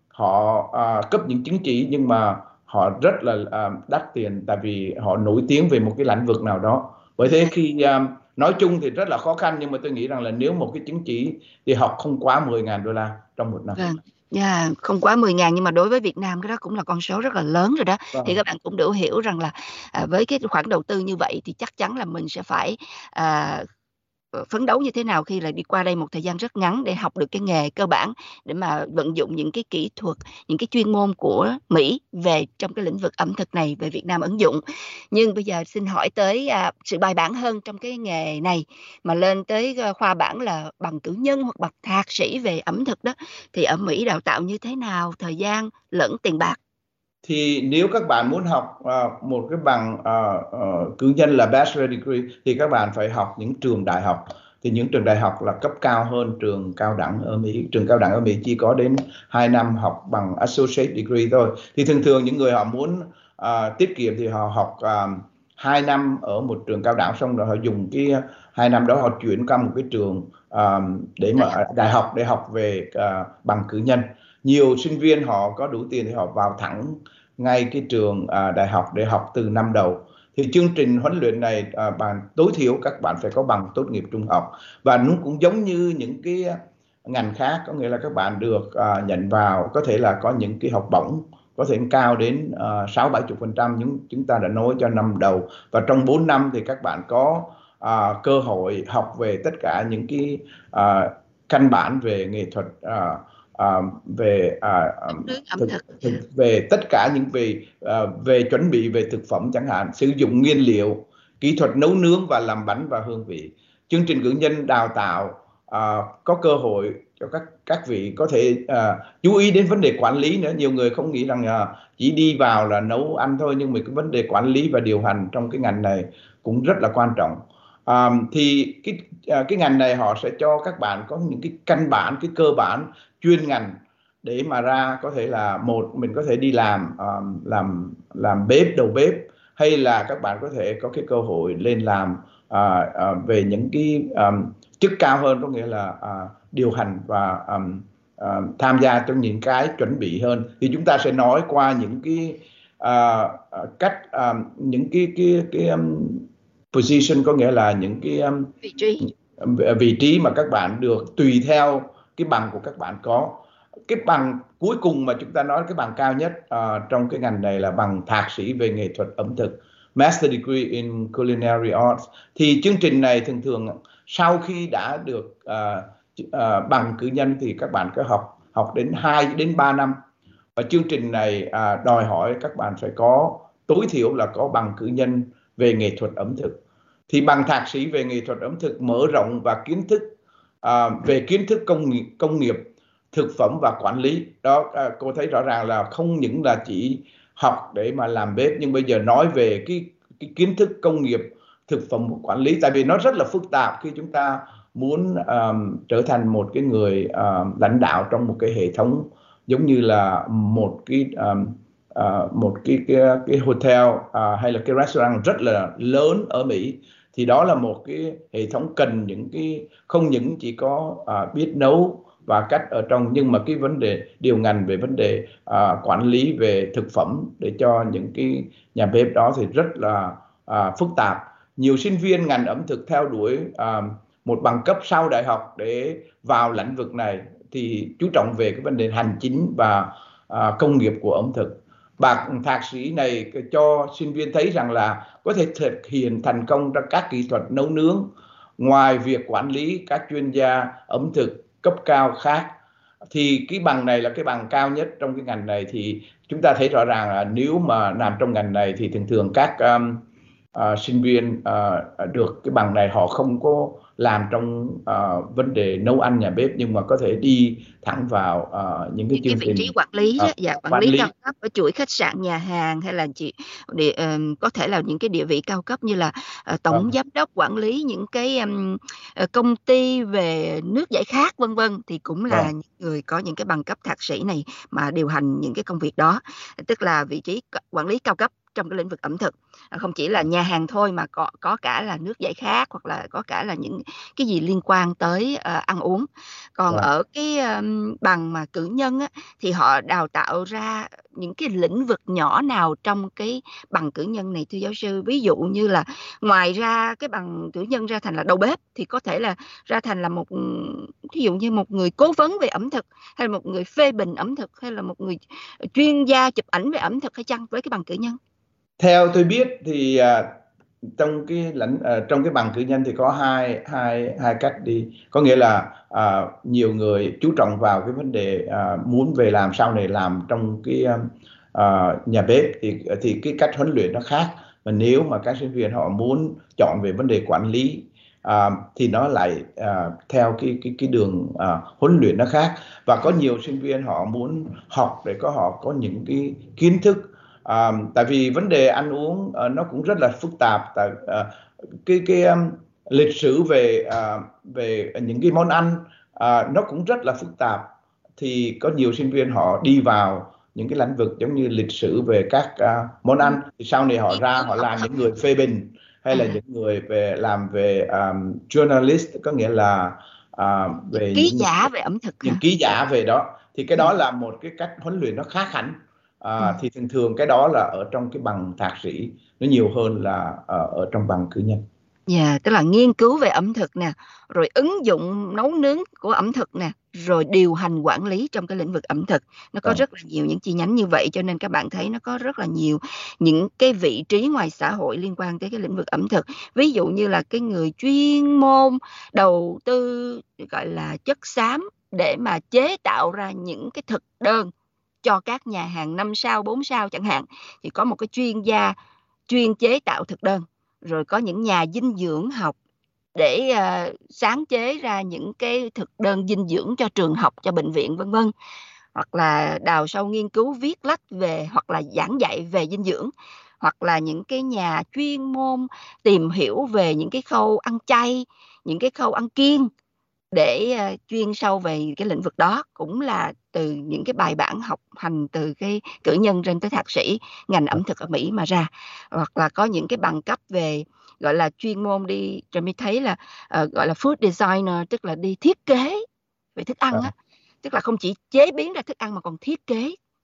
họ à, cấp những chứng chỉ nhưng mà họ rất là à, đắt tiền, tại vì họ nổi tiếng về một cái lĩnh vực nào đó. Bởi thế khi à, nói chung thì rất là khó khăn, nhưng mà tôi nghĩ rằng là nếu một cái chứng chỉ thì học không quá mười ngàn đô la trong một năm. Vâng, yeah, không quá mười ngàn nhưng mà đối với Việt Nam cái đó cũng là con số rất là lớn rồi đó. Thì Vâng. các bạn cũng đủ hiểu rằng là à, với cái khoản đầu tư như vậy thì chắc chắn là mình sẽ phải à, ờ, phấn đấu như thế nào khi là đi qua đây một thời gian rất ngắn để học được cái nghề cơ bản để mà vận dụng những cái kỹ thuật, những cái chuyên môn của Mỹ về trong cái lĩnh vực ẩm thực này về Việt Nam ứng dụng. Nhưng bây giờ xin hỏi tới à, sự bài bản hơn trong cái nghề này mà lên tới à, khoa bảng là bằng cử nhân hoặc bằng thạc sĩ về ẩm thực đó thì ở Mỹ đào tạo như thế nào, thời gian lẫn tiền bạc? Thì nếu các bạn muốn học uh, một cái bằng uh, uh, cử nhân là bachelor degree thì các bạn phải học những trường đại học. Thì những trường đại học là cấp cao hơn trường cao đẳng ở Mỹ. Trường cao đẳng ở Mỹ chỉ có đến hai năm học bằng associate degree thôi. Thì thường thường những người họ muốn uh, tiết kiệm thì họ học uh, hai năm ở một trường cao đẳng, xong rồi họ dùng cái hai năm đó họ chuyển qua một cái trường uh, để mà đại học để học về uh, bằng cử nhân. Nhiều sinh viên họ có đủ tiền thì họ vào thẳng ngay cái trường à, đại học để học từ năm đầu. Thì chương trình huấn luyện này à, bạn tối thiểu các bạn phải có bằng tốt nghiệp trung học, và nó cũng giống như những cái ngành khác, có nghĩa là các bạn được à, nhận vào, có thể là có những cái học bổng có thể cao đến sáu bảy chục phần trăm những chúng ta đã nói cho năm đầu, và trong bốn năm thì các bạn có à, cơ hội học về tất cả những cái à, căn bản về nghệ thuật, à, À, về à, thực, thực, về tất cả những về à, về chuẩn bị về thực phẩm, chẳng hạn sử dụng nguyên liệu, kỹ thuật nấu nướng và làm bánh và hương vị. Chương trình cử nhân đào tạo à, có cơ hội cho các các vị có thể à, chú ý đến vấn đề quản lý nữa. Nhiều người không nghĩ rằng à, chỉ đi vào là nấu ăn thôi, nhưng mà cái vấn đề quản lý và điều hành trong cái ngành này cũng rất là quan trọng. À, thì cái cái ngành này họ sẽ cho các bạn có những cái căn bản, cái cơ bản chuyên ngành để mà ra có thể là một mình có thể đi làm um, làm làm bếp, đầu bếp, hay là các bạn có thể có cái cơ hội lên làm uh, uh, về những cái um, chức cao hơn, có nghĩa là uh, điều hành và um, uh, tham gia trong những cái chuẩn bị hơn. Thì chúng ta sẽ nói qua những cái uh, uh, cách um, những cái cái cái um, position, có nghĩa là những cái um, vị trí vị trí mà các bạn được tùy theo cái bằng của các bạn có. Cái bằng cuối cùng mà chúng ta nói cái bằng cao nhất uh, trong cái ngành này là bằng thạc sĩ về nghệ thuật ẩm thực, Master Degree in Culinary Arts. Thì chương trình này thường thường sau khi đã được uh, uh, bằng cử nhân thì các bạn có học học đến hai đến ba năm. Và chương trình này uh, đòi hỏi các bạn phải có tối thiểu là có bằng cử nhân về nghệ thuật ẩm thực. Thì bằng thạc sĩ về nghệ thuật ẩm thực mở rộng và kiến thức à, về kiến thức công nghiệp, công nghiệp thực phẩm và quản lý đó. À, cô thấy rõ ràng là không những là chỉ học để mà làm bếp, nhưng bây giờ nói về cái, cái kiến thức công nghiệp thực phẩm và quản lý, tại vì nó rất là phức tạp khi chúng ta muốn um, trở thành một cái người uh, lãnh đạo trong một cái hệ thống giống như là một cái um, uh, một cái cái, cái hotel uh, hay là cái restaurant rất là lớn ở Mỹ. Thì đó là một cái hệ thống cần những cái không những chỉ có uh, biết nấu và cách ở trong, nhưng mà cái vấn đề điều ngành về vấn đề uh, quản lý về thực phẩm để cho những cái nhà bếp đó thì rất là uh, phức tạp. Nhiều sinh viên ngành ẩm thực theo đuổi uh, một bằng cấp sau đại học để vào lĩnh vực này thì chú trọng về cái vấn đề hành chính và uh, công nghiệp của ẩm thực. Bằng thạc sĩ này cho sinh viên thấy rằng là có thể thực hiện thành công trong các kỹ thuật nấu nướng, ngoài việc quản lý các chuyên gia ẩm thực cấp cao khác. Thì cái bằng này là cái bằng cao nhất trong cái ngành này. Thì chúng ta thấy rõ ràng là nếu mà làm trong ngành này thì thường thường các um, uh, sinh viên uh, được cái bằng này họ không có làm trong uh, vấn đề nấu ăn nhà bếp, nhưng mà có thể đi thẳng vào uh, những cái cái chương vị trình trí quản lý đó, uh, dạ, quản quản lý lý. cao cấp ở chuỗi khách sạn, nhà hàng, hay là chị địa, um, có thể là những cái địa vị cao cấp như là uh, tổng Vâng. giám đốc quản lý những cái um, uh, công ty về nước giải khát vân vân, thì cũng là Vâng. những người có những cái bằng cấp thạc sĩ này mà điều hành những cái công việc đó, tức là vị trí quản lý cao cấp trong cái lĩnh vực ẩm thực. Không chỉ là nhà hàng thôi mà có có cả là nước giải khát, hoặc là có cả là những cái gì liên quan tới uh, ăn uống. Còn Vâng. ở cái um, bằng mà cử nhân á, thì họ đào tạo ra những cái lĩnh vực nhỏ nào trong cái bằng cử nhân này thưa giáo sư? Ví dụ như là ngoài ra cái bằng cử nhân ra thành là đầu bếp, thì có thể là ra thành là một, ví dụ như một người cố vấn về ẩm thực, hay là một người phê bình ẩm thực, hay là một người chuyên gia chụp ảnh về ẩm thực hay chăng với cái bằng cử nhân? Theo tôi biết thì uh, trong cái lãnh uh, trong cái bằng cử nhân thì có hai hai hai cách đi. Có nghĩa là uh, nhiều người chú trọng vào cái vấn đề uh, muốn về làm sau này làm trong cái uh, nhà bếp thì thì cái cách huấn luyện nó khác. Và nếu mà các sinh viên họ muốn chọn về vấn đề quản lý uh, thì nó lại uh, theo cái cái cái đường uh, huấn luyện nó khác. Và có nhiều sinh viên họ muốn học để có họ có những cái kiến thức. À, tại vì vấn đề ăn uống uh, nó cũng rất là phức tạp. Tại uh, cái cái um, lịch sử về uh, về những cái món ăn uh, nó cũng rất là phức tạp. Thì có nhiều sinh viên họ đi vào những cái lĩnh vực giống như lịch sử về các uh, món ăn, thì sau này họ ra họ làm những người phê bình, hay là những người về làm về um, journalist, có nghĩa là uh, về ký những giả về ẩm thực những hả? ký giả về đó. Thì cái đó là một cái cách huấn luyện nó khác hẳn. À, Ừ. thì thường thường cái đó là ở trong cái bằng thạc sĩ, nó nhiều hơn là ở, ở trong bằng cử nhân. Dạ, tức là nghiên cứu về ẩm thực nè, rồi ứng dụng nấu nướng của ẩm thực nè, rồi điều hành quản lý trong cái lĩnh vực ẩm thực. Nó có Vâng. rất là nhiều những chi nhánh như vậy, cho nên các bạn thấy nó có rất là nhiều những cái vị trí ngoài xã hội liên quan tới cái lĩnh vực ẩm thực. Ví dụ như là cái người chuyên môn đầu tư gọi là chất xám để mà chế tạo ra những cái thực đơn cho các nhà hàng năm sao, bốn sao chẳng hạn, thì có một cái chuyên gia chuyên chế tạo thực đơn. Rồi có những nhà dinh dưỡng học để uh, sáng chế ra những cái thực đơn dinh dưỡng cho trường học, cho bệnh viện vân vân. Hoặc là đào sâu nghiên cứu viết lách về, hoặc là giảng dạy về dinh dưỡng. Hoặc là những cái nhà chuyên môn tìm hiểu về những cái khâu ăn chay, những cái khâu ăn kiêng, để uh, chuyên sâu về cái lĩnh vực đó, cũng là từ những cái bài bản học hành từ cái cử nhân lên tới thạc sĩ ngành ẩm thực ở Mỹ mà ra. Hoặc là có những cái bằng cấp về gọi là chuyên môn đi, cho mình thấy là uh, gọi là food designer, tức là đi thiết kế về thức ăn á, tức là không chỉ chế biến ra thức ăn mà còn thiết kế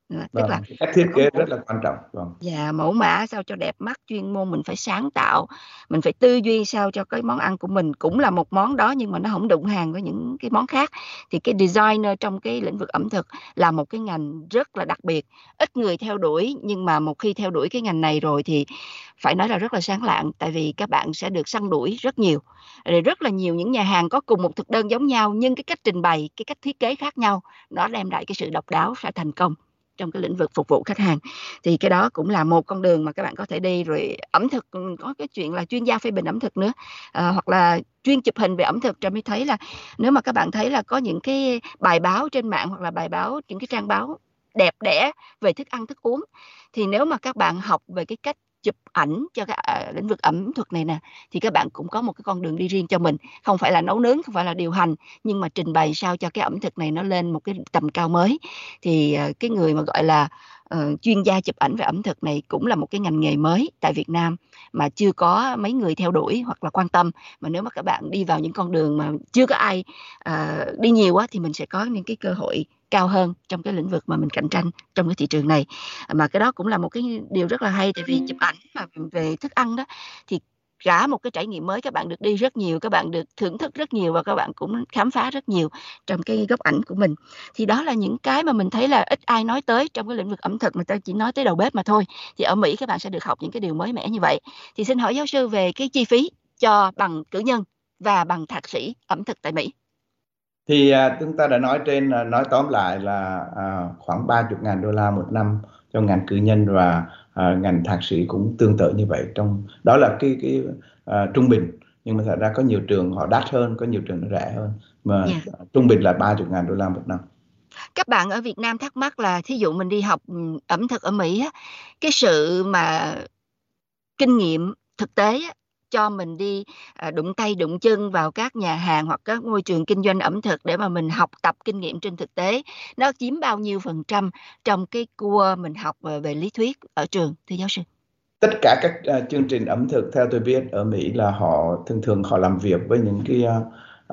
Tức là Vâng, cái cách thiết có kế mẫu rất là quan trọng. Vâng. và mẫu mã sao cho đẹp mắt, chuyên môn mình phải sáng tạo, mình phải tư duy sao cho cái món ăn của mình cũng là một món đó nhưng mà nó không đụng hàng với những cái món khác. Thì cái designer trong cái lĩnh vực ẩm thực là một cái ngành rất là đặc biệt, ít người theo đuổi, nhưng mà một khi theo đuổi cái ngành này rồi thì phải nói là rất là sáng lạng, tại vì các bạn sẽ được săn đuổi rất nhiều. Rồi rất là nhiều những nhà hàng có cùng một thực đơn giống nhau nhưng cái cách trình bày, cái cách thiết kế khác nhau, nó đem lại cái sự độc đáo sẽ thành công trong cái lĩnh vực phục vụ khách hàng. Thì cái đó cũng là một con đường mà các bạn có thể đi. Rồi ẩm thực có cái chuyện là chuyên gia phê bình ẩm thực nữa, à, hoặc là chuyên chụp hình về ẩm thực. Trà mới thấy là nếu mà các bạn thấy là có những cái bài báo trên mạng hoặc là bài báo, những cái trang báo đẹp đẽ về thức ăn thức uống, thì nếu mà các bạn học về cái cách chụp ảnh cho cái à, lĩnh vực ẩm thực này nè, thì các bạn cũng có một cái con đường đi riêng cho mình, không phải là nấu nướng, không phải là điều hành, nhưng mà trình bày sao cho cái ẩm thực này nó lên một cái tầm cao mới. Thì à, cái người mà gọi là uh, chuyên gia chụp ảnh về ẩm thực này cũng là một cái ngành nghề mới tại Việt Nam mà chưa có mấy người theo đuổi hoặc là quan tâm. Mà nếu mà các bạn đi vào những con đường mà chưa có ai uh, đi nhiều á, thì mình sẽ có những cái cơ hội cao hơn trong cái lĩnh vực mà mình cạnh tranh trong cái thị trường này. Mà cái đó cũng là một cái điều rất là hay, tại vì chụp ảnh mà về thức ăn đó thì cả một cái trải nghiệm mới, các bạn được đi rất nhiều, các bạn được thưởng thức rất nhiều và các bạn cũng khám phá rất nhiều trong cái góc ảnh của mình. Thì đó là những cái mà mình thấy là ít ai nói tới trong cái lĩnh vực ẩm thực, người ta chỉ nói tới đầu bếp mà thôi. Thì ở Mỹ các bạn sẽ được học những cái điều mới mẻ như vậy. Thì xin hỏi giáo sư về cái chi phí cho bằng cử nhân và bằng thạc sĩ ẩm thực tại Mỹ. Thì à, chúng ta đã nói trên, à, nói tóm lại là à, khoảng ba mươi ngàn đô la một năm cho ngành cử nhân, và à, ngành thạc sĩ cũng tương tự như vậy. Trong đó là cái cái à, trung bình, nhưng mà thật ra có nhiều trường họ đắt hơn, có nhiều trường nó rẻ hơn, mà Yeah. trung bình là ba mươi ngàn đô la một năm. Các bạn ở Việt Nam thắc mắc là thí dụ mình đi học ẩm thực ở Mỹ á, cái sự mà kinh nghiệm thực tế á, cho mình đi à, đụng tay đụng chân vào các nhà hàng hoặc các môi trường kinh doanh ẩm thực để mà mình học tập kinh nghiệm trên thực tế, nó chiếm bao nhiêu phần trăm trong cái cua mình học về lý thuyết ở trường, thưa giáo sư? Tất cả các uh, chương trình ẩm thực theo tôi biết ở Mỹ là họ thường thường họ làm việc với những cái uh,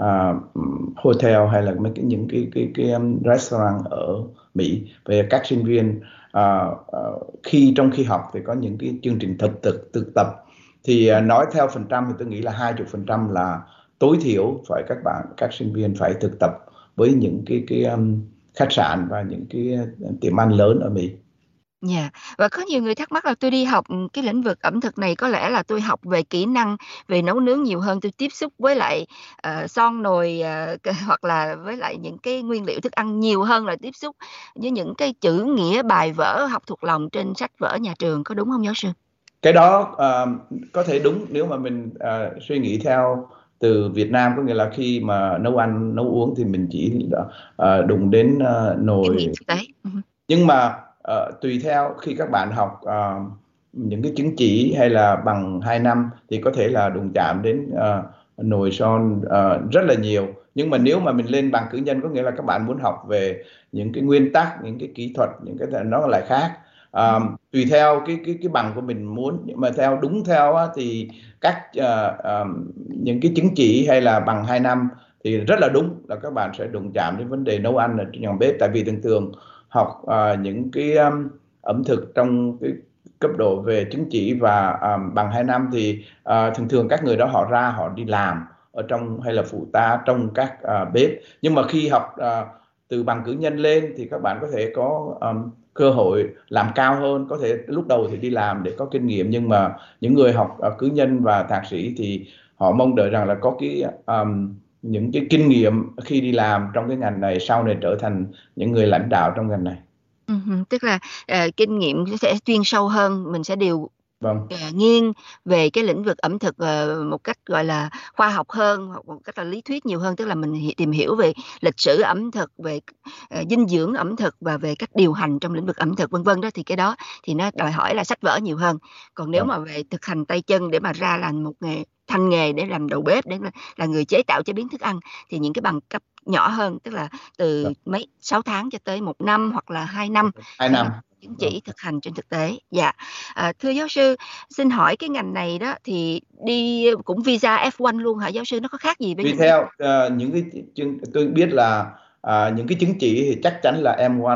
uh, hotel hay là mấy cái những cái cái cái um, restaurant ở Mỹ. Về các sinh viên uh, uh, khi trong khi học thì có những cái chương trình thực thực thực tập, thì uh, nói theo phần trăm thì tôi nghĩ là hai mươi phần trăm là tối thiểu phải các bạn các sinh viên phải thực tập với những cái cái um, khách sạn và những cái tiệm ăn lớn ở Mỹ. Dạ, yeah. Và có nhiều người thắc mắc là tôi đi học cái lĩnh vực ẩm thực này có lẽ là tôi học về kỹ năng về nấu nướng nhiều hơn, tôi tiếp xúc với lại uh, son nồi uh, hoặc là với lại những cái nguyên liệu thức ăn nhiều hơn là tiếp xúc với những cái chữ nghĩa bài vở học thuộc lòng trên sách vở nhà trường, có đúng không giáo sư? Cái đó uh, có thể đúng nếu mà mình uh, suy nghĩ theo từ Việt Nam, có nghĩa là khi mà nấu ăn nấu uống thì mình chỉ uh, đụng đến uh, Kinh nghiệm nồi. thực tế. Uh-huh. Nhưng mà uh, tùy theo khi các bạn học uh, những cái chứng chỉ hay là bằng hai năm thì có thể là đụng chạm đến uh, nồi son uh, rất là nhiều. Nhưng mà nếu mà mình lên bằng cử nhân, có nghĩa là các bạn muốn học về những cái nguyên tắc, những cái kỹ thuật, những cái nó lại khác. Um, tùy theo cái cái cái bằng của mình muốn, nhưng mà theo đúng theo á, thì các uh, um, những cái chứng chỉ hay là bằng hai năm thì rất là đúng là các bạn sẽ đụng chạm đến vấn đề nấu ăn ở trong nhà bếp. Tại vì thường thường học uh, những cái um, ẩm thực trong cái cấp độ về chứng chỉ và um, bằng hai năm thì uh, thường thường các người đó họ ra họ đi làm ở trong hay là phụ tá trong các uh, bếp. Nhưng mà khi học uh, từ bằng cử nhân lên thì các bạn có thể có um, cơ hội làm cao hơn, có thể lúc đầu thì đi làm để có kinh nghiệm. Nhưng mà những người học uh, cử nhân và thạc sĩ thì họ mong đợi rằng là có cái um, những cái kinh nghiệm khi đi làm trong cái ngành này, sau này trở thành những người lãnh đạo trong ngành này. Uh-huh. Tức là uh, kinh nghiệm sẽ chuyên sâu hơn, mình sẽ điều Vâng. uh, nghiêng về cái lĩnh vực ẩm thực uh, một cách gọi là khoa học hơn, hoặc một cách là lý thuyết nhiều hơn, tức là mình tìm hiểu về lịch sử ẩm thực, về uh, dinh dưỡng ẩm thực và về cách điều hành trong lĩnh vực ẩm thực vân vân đó, thì cái đó thì nó đòi hỏi là sách vở nhiều hơn. Còn nếu Vâng. mà về thực hành tay chân để mà ra làm một nghề thành nghề, để làm đầu bếp, để là, là người chế tạo chế biến thức ăn, thì những cái bằng cấp nhỏ hơn, tức là từ Vâng. mấy sáu tháng cho tới một năm hoặc là hai năm hai để năm chứng chỉ thực hành trên thực tế. Dạ. À, thưa giáo sư, xin hỏi cái ngành này đó thì đi cũng visa ép một luôn hả giáo sư? Nó có khác gì với Vì những theo uh, những cái chứng tôi biết là uh, những cái chứng chỉ thì chắc chắn là em một,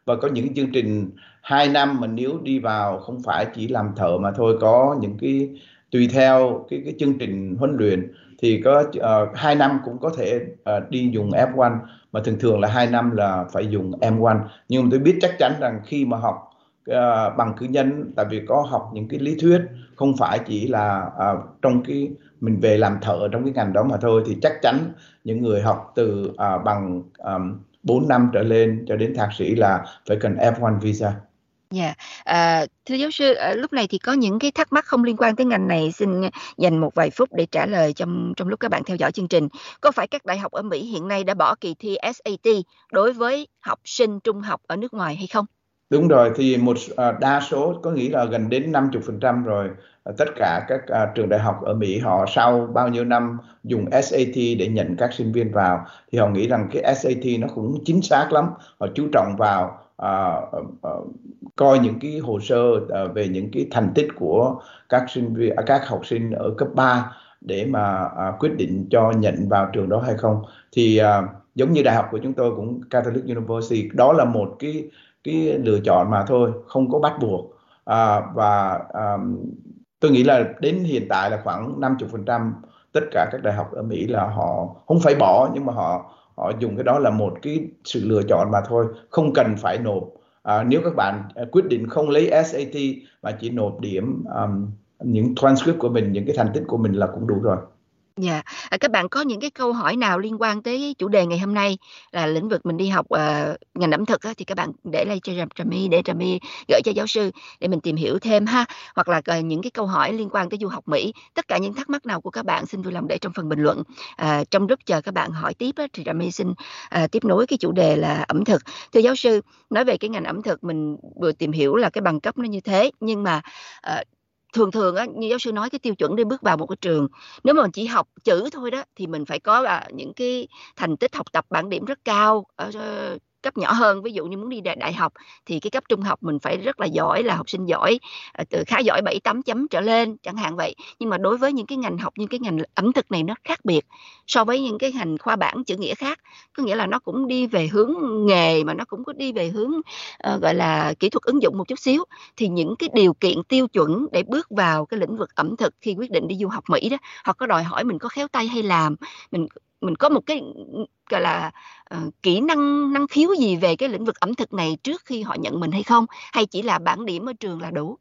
và có những chương trình hai năm mà nếu đi vào không phải chỉ làm thợ mà thôi, có những cái tùy theo cái cái chương trình huấn luyện thì có uh, hai năm cũng có thể uh, đi dùng ép một, mà thường thường là hai năm là phải dùng em một. Nhưng mà tôi biết chắc chắn rằng khi mà học uh, bằng cử nhân, tại vì có học những cái lý thuyết, không phải chỉ là uh, trong cái mình về làm thợ trong cái ngành đó mà thôi, thì chắc chắn những người học từ uh, bằng um, bốn năm trở lên cho đến thạc sĩ là phải cần ép một visa. Dạ, à, thưa giáo sư, ở lúc này thì có những cái thắc mắc không liên quan tới ngành này, xin dành một vài phút để trả lời trong trong lúc các bạn theo dõi chương trình. Có phải các đại học ở Mỹ hiện nay đã bỏ kỳ thi ét a tê đối với học sinh trung học ở nước ngoài hay không? Đúng rồi, thì một à, đa số, có nghĩa là gần đến năm mươi phần trăm rồi, à, tất cả các à, trường đại học ở Mỹ họ sau bao nhiêu năm dùng ét a tê để nhận các sinh viên vào, thì họ nghĩ rằng cái ét a tê nó cũng chính xác lắm. Họ chú trọng vào à, à, coi những cái hồ sơ à, về những cái thành tích của các sinh viên, à, các học sinh ở cấp ba để mà à, quyết định cho nhận vào trường đó hay không. Thì à, giống như đại học của chúng tôi cũng Catholic University, đó là một cái cái lựa chọn mà thôi, không có bắt buộc. À, và à, tôi nghĩ là đến hiện tại là khoảng năm mươi phần trăm tất cả các đại học ở Mỹ là họ không phải bỏ, nhưng mà họ họ dùng cái đó là một cái sự lựa chọn mà thôi, không cần phải nộp. À, nếu các bạn quyết định không lấy ét a tê mà chỉ nộp điểm um, những transcript của mình, những cái thành tích của mình là cũng đủ rồi. Dạ, à, các bạn có những cái câu hỏi nào liên quan tới chủ đề ngày hôm nay là lĩnh vực mình đi học uh, ngành ẩm thực á, thì các bạn để lại cho Trà My để Trà My gửi cho giáo sư để mình tìm hiểu thêm ha, hoặc là uh, những cái câu hỏi liên quan tới du học Mỹ, tất cả những thắc mắc nào của các bạn xin vui lòng để trong phần bình luận. Uh, trong lúc chờ các bạn hỏi tiếp á, thì Trà My xin uh, tiếp nối cái chủ đề là ẩm thực. Thưa giáo sư, nói về cái ngành ẩm thực mình vừa tìm hiểu là cái bằng cấp nó như thế, nhưng mà uh, thường thường á, như giáo sư nói, cái tiêu chuẩn để bước vào một cái trường, nếu mà mình chỉ học chữ thôi đó thì mình phải có là những cái thành tích học tập bảng điểm rất cao. Ở cấp nhỏ hơn, ví dụ như muốn đi đại, đại học thì cái cấp trung học mình phải rất là giỏi, là học sinh giỏi, từ khá giỏi bảy tám chấm trở lên chẳng hạn vậy. Nhưng mà đối với những cái ngành học như cái ngành ẩm thực này nó khác biệt so với những cái ngành khoa bảng chữ nghĩa khác, có nghĩa là nó cũng đi về hướng nghề mà nó cũng có đi về hướng uh, gọi là kỹ thuật ứng dụng một chút xíu. Thì những cái điều kiện tiêu chuẩn để bước vào cái lĩnh vực ẩm thực khi quyết định đi du học Mỹ đó, họ có đòi hỏi mình có khéo tay hay làm, mình mình có một cái gọi là uh, kỹ năng năng khiếu gì về cái lĩnh vực ẩm thực này trước khi họ nhận mình hay không, hay chỉ là bảng điểm ở trường là đủ?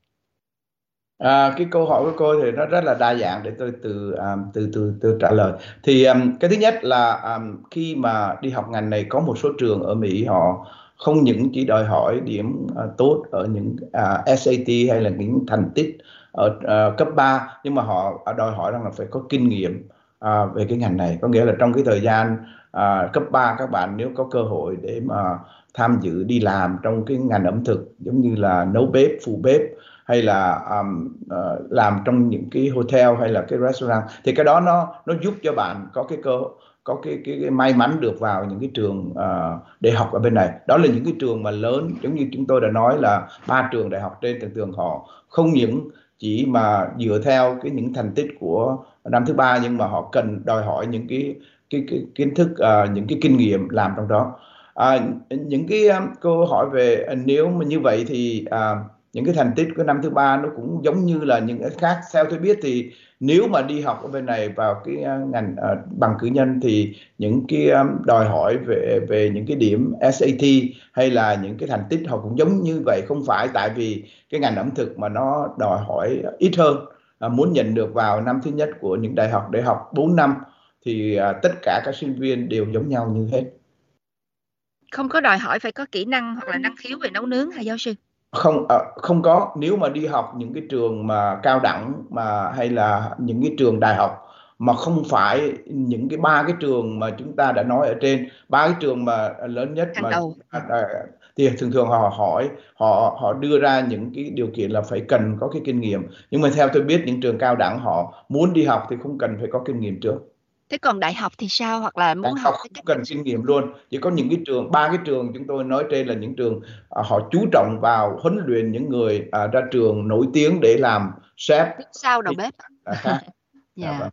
À, cái câu hỏi của cô thì nó rất là đa dạng, để tôi từ um, từ từ từ trả lời. Thì um, cái thứ nhất là um, khi mà đi học ngành này, có một số trường ở Mỹ họ không những chỉ đòi hỏi điểm uh, tốt ở những uh, ét a tê hay là những thành tích ở uh, cấp ba, nhưng mà họ đòi hỏi rằng là phải có kinh nghiệm uh, về cái ngành này. Có nghĩa là trong cái thời gian uh, cấp ba, các bạn nếu có cơ hội để mà tham dự đi làm trong cái ngành ẩm thực, giống như là nấu bếp, phụ bếp, hay là um, uh, làm trong những cái hotel hay là cái restaurant, thì cái đó nó nó giúp cho bạn có cái cơ có cái, cái, cái may mắn được vào những cái trường uh, để học ở bên này. Đó là những cái trường mà lớn, giống như chúng tôi đã nói là ba trường đại học trên thường thường họ không những chỉ mà dựa theo cái những thành tích của năm thứ ba, nhưng mà họ cần đòi hỏi những cái cái, cái kiến thức, uh, những cái kinh nghiệm làm trong đó. À, những cái um, câu hỏi về uh, nếu mà như vậy thì uh, những cái thành tích của năm thứ ba nó cũng giống như là những cái khác. Theo tôi biết thì nếu mà đi học ở bên này vào cái ngành uh, bằng cử nhân, thì những cái um, đòi hỏi về về những cái điểm ét a tê hay là những cái thành tích họ cũng giống như vậy. Không phải tại vì cái ngành ẩm thực mà nó đòi hỏi ít hơn. Uh, muốn nhận được vào năm thứ nhất của những đại học để học bốn năm thì uh, tất cả các sinh viên đều giống nhau như hết. Không có đòi hỏi phải có kỹ năng hoặc là năng khiếu về nấu nướng hả giáo sư? Không, à, không có. Nếu mà đi học những cái trường mà cao đẳng mà hay là những cái trường đại học mà không phải những cái ba cái trường mà chúng ta đã nói ở trên, ba cái trường mà lớn nhất Hàng mà đầu. à, à, thì thường thường họ hỏi họ họ đưa ra những cái điều kiện là phải cần có cái kinh nghiệm. Nhưng mà theo tôi biết những trường cao đẳng họ muốn đi học thì không cần phải có kinh nghiệm trước. Thế còn đại học thì sao, hoặc là Đại muốn học học cái không cách cần kinh nghiệm luôn. Chỉ có những cái trường, ba cái trường chúng tôi nói trên là những trường à, họ chú trọng vào huấn luyện những người à, ra trường nổi tiếng để làm chef sao đầu thì bếp? là khác. Dạ, Dạ. vâng.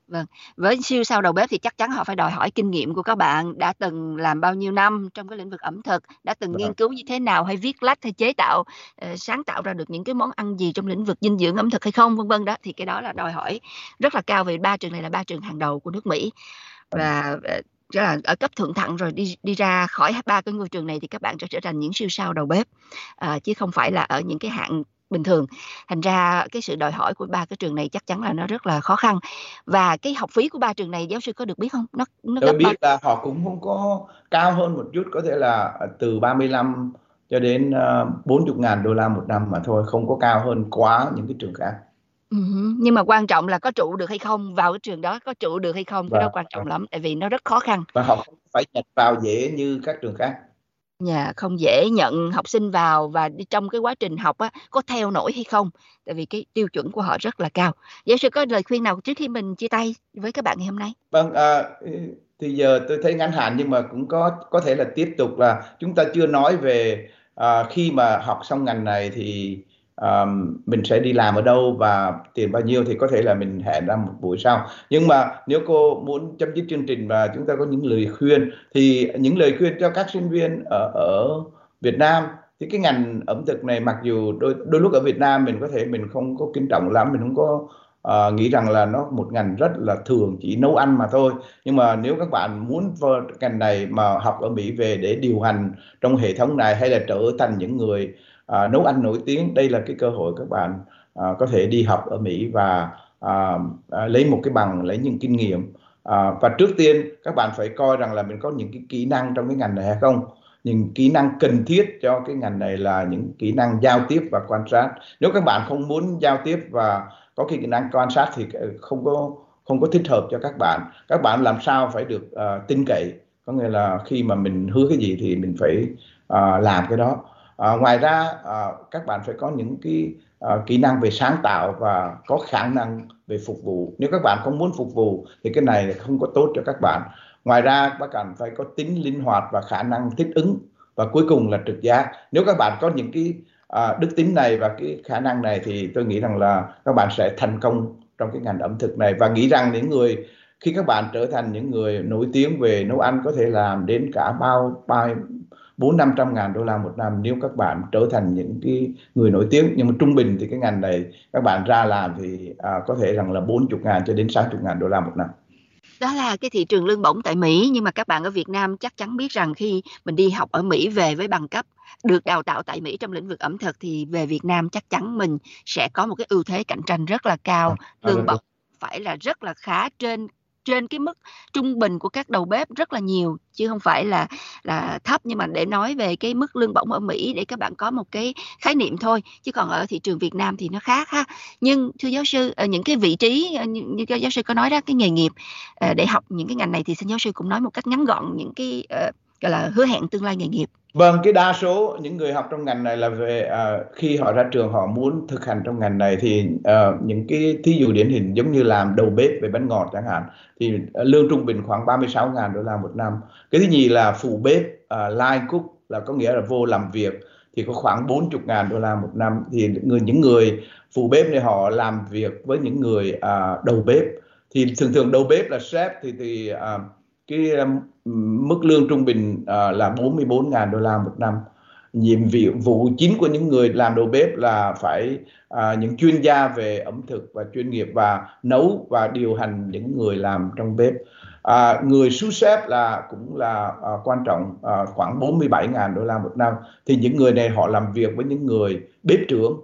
Vâng, với siêu sao đầu bếp thì chắc chắn họ phải đòi hỏi kinh nghiệm của các bạn đã từng làm bao nhiêu năm trong cái lĩnh vực ẩm thực, đã từng nghiên Vâng. cứu như thế nào, hay viết lách, hay chế tạo, ờ, sáng tạo ra được những cái món ăn gì trong lĩnh vực dinh dưỡng ẩm thực hay không, vân vân đó. Thì cái đó là đòi hỏi rất là cao vì ba trường này là ba trường hàng đầu của nước Mỹ. Vâng. Và, ờ, rất là ở cấp thượng thặng rồi, đi đi ra khỏi ba cái ngôi trường này thì các bạn sẽ trở thành những siêu sao đầu bếp, ờ, chứ không phải là ở những cái hạng bình thường. Thành ra cái sự đòi hỏi của ba cái trường này chắc chắn là nó rất là khó khăn. Và cái học phí của ba trường này giáo sư có được biết hông? Nó nó Tôi gấp bao biết là họ cũng không có cao hơn một chút, có thể là, à, từ ba mươi lăm cho đến, ơ, bốn chục ngàn đô la một năm mà thôi, không có cao hơn quá những cái trường khác. Ừm hứm, nhưng mà quan trọng là có trụ được hay không, vào cái trường đó có trụ được hay không, cái đó Và quan và trọng lắm, tại vì nó rất khó khăn. và họ không phải nhập vào dễ như các trường khác. Yeah, không dễ nhận học sinh vào và đi trong cái quá trình học á, có theo nổi hay không, tại vì cái tiêu chuẩn của họ rất là cao. Giáo sư có lời khuyên nào trước khi mình chia tay với các bạn ngày hôm nay? Vâng, à, ừ, thì giờ tôi thấy ngắn hạn nhưng mà cũng có có thể là tiếp tục là chúng ta chưa nói về, à, khi mà học xong ngành này thì, ờm, mình sẽ đi làm ở đâu và tiền bao nhiêu thì có thể là mình hẹn ra một buổi sau. Nhưng mà nếu cô muốn chấm dứt chương trình và chúng ta có những lời khuyên, thì những lời khuyên cho các sinh viên ở ở Việt Nam, thì cái ngành ẩm thực này mặc dù đôi đôi lúc ở Việt Nam mình có thể mình không có kính trọng lắm, mình không có, ờ, nghĩ rằng là nó một ngành rất là thường chỉ nấu ăn mà thôi. Nhưng mà nếu các bạn muốn vào ngành này mà học ở Mỹ về để điều hành trong hệ thống này hay là trở thành những người, à, nấu ăn nổi tiếng, đây là cái cơ hội các bạn, à, có thể đi học ở Mỹ và, à, à, lấy một cái bằng, lấy những kinh nghiệm. À, và trước tiên các bạn phải coi rằng là mình có những cái kỹ năng trong cái ngành này hay không. Những kỹ năng cần thiết cho cái ngành này là những kỹ năng giao tiếp và quan sát. Nếu các bạn không muốn giao tiếp và có cái kỹ năng quan sát thì không có không có thích hợp cho các bạn. Các bạn làm sao phải được, ờ, tin cậy, có nghĩa là khi mà mình hứa cái gì thì mình phải, ờ, làm cái đó. Ờ, ngoài ra, ờ, các bạn phải có những cái, ờ, kỹ năng về sáng tạo và có khả năng về phục vụ. Nếu các bạn không muốn phục vụ thì cái này không có tốt cho các bạn. Ngoài ra các bạn phải có tính linh hoạt và khả năng thích ứng. Và cuối cùng là trực giác. Nếu các bạn có những cái, à, đức tính này và cái khả năng này thì tôi nghĩ rằng là các bạn sẽ thành công trong cái ngành ẩm thực này, và nghĩ rằng những người khi các bạn trở thành những người nổi tiếng về nấu ăn có thể làm đến cả bao ba bốn năm trăm ngàn đô la một năm nếu các bạn trở thành những cái người nổi tiếng. Nhưng mà trung bình thì cái ngành này các bạn ra làm thì, à, có thể rằng là bốn chục ngàn cho đến sáu chục ngàn đô la một năm. Đó là cái thị trường lương bổng tại Mỹ, nhưng mà các bạn ở Việt Nam chắc chắn biết rằng khi mình đi học ở Mỹ về với bằng cấp, được đào tạo tại Mỹ trong lĩnh vực ẩm thực thì về Việt Nam chắc chắn mình sẽ có một cái ưu thế cạnh tranh rất là cao, À, lương đúng, đúng. bổng phải là rất là khá, trên trên cái mức trung bình của các đầu bếp rất là nhiều, chứ không phải là là thấp. Nhưng mà để nói về cái mức lương bổng ở Mỹ để các bạn có một cái khái niệm thôi, chứ còn ở thị trường Việt Nam thì nó khác ha. Nhưng thưa giáo sư, ờ, những cái vị trí, ờ, như như giáo sư có nói đó, cái nghề nghiệp, ờ, để học những cái ngành này thì xin giáo sư cũng nói một cách ngắn gọn những cái, ờ, gọi là, hứa hẹn tương lai nghề nghiệp. Vâng, cái đa số những người học trong ngành này là về, à, khi họ ra trường họ muốn thực hành trong ngành này thì, ờ, những cái thí dụ điển hình giống như làm đầu bếp về bánh ngọt chẳng hạn, thì, ờ, lương trung bình khoảng ba mươi sáu ngàn đô la một năm. Cái thứ nhì là phụ bếp, à, line cook là có nghĩa là vô làm việc thì có khoảng bốn chục ngàn đô la một năm. Thì người những người phụ bếp này họ làm việc với những người, à, đầu bếp, thì thường thường đầu bếp là sếp thì thì, à, cái, um, mức lương trung bình, ờ, là bốn mươi bốn ngàn đô la một năm. Nhiệm vụ chính của những người làm đầu bếp là phải, à, những chuyên gia về ẩm thực và chuyên nghiệp và nấu và điều hành những người làm trong bếp. À, người sous chef là cũng là, à, quan trọng, à, khoảng bốn mươi bảy ngàn đô la một năm. Thì những người này họ làm việc với những người bếp trưởng.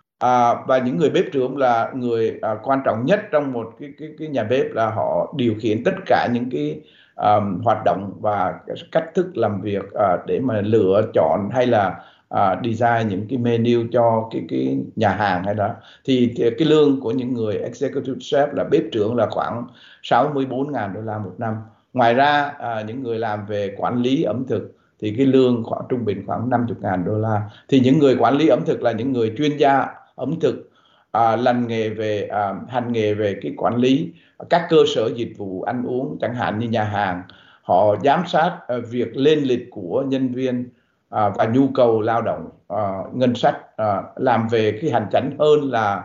À, và những người bếp trưởng là người, à, quan trọng nhất trong một cái cái cái nhà bếp, là họ điều khiển tất cả những cái, ờm, hoạt động và cái cách thức làm việc, à, để mà lựa chọn hay là, à, design những cái menu cho cái cái nhà hàng hay đó. Thì, thì cái lương của những người executive chef là bếp trưởng là khoảng sáu mươi bốn ngàn đô la một năm. Ngoài ra, à, những người làm về quản lý ẩm thực thì cái lương khoảng trung bình khoảng năm mươi ngàn đô la. Thì những người quản lý ẩm thực là những người chuyên gia ẩm thực, à, lành nghề về, à, hành nghề về cái quản lý các cơ sở dịch vụ ăn uống chẳng hạn như nhà hàng. Họ giám sát, à, việc lên lịch của nhân viên, à, và nhu cầu lao động, à, ngân sách, à, làm về cái hành chánh hơn là,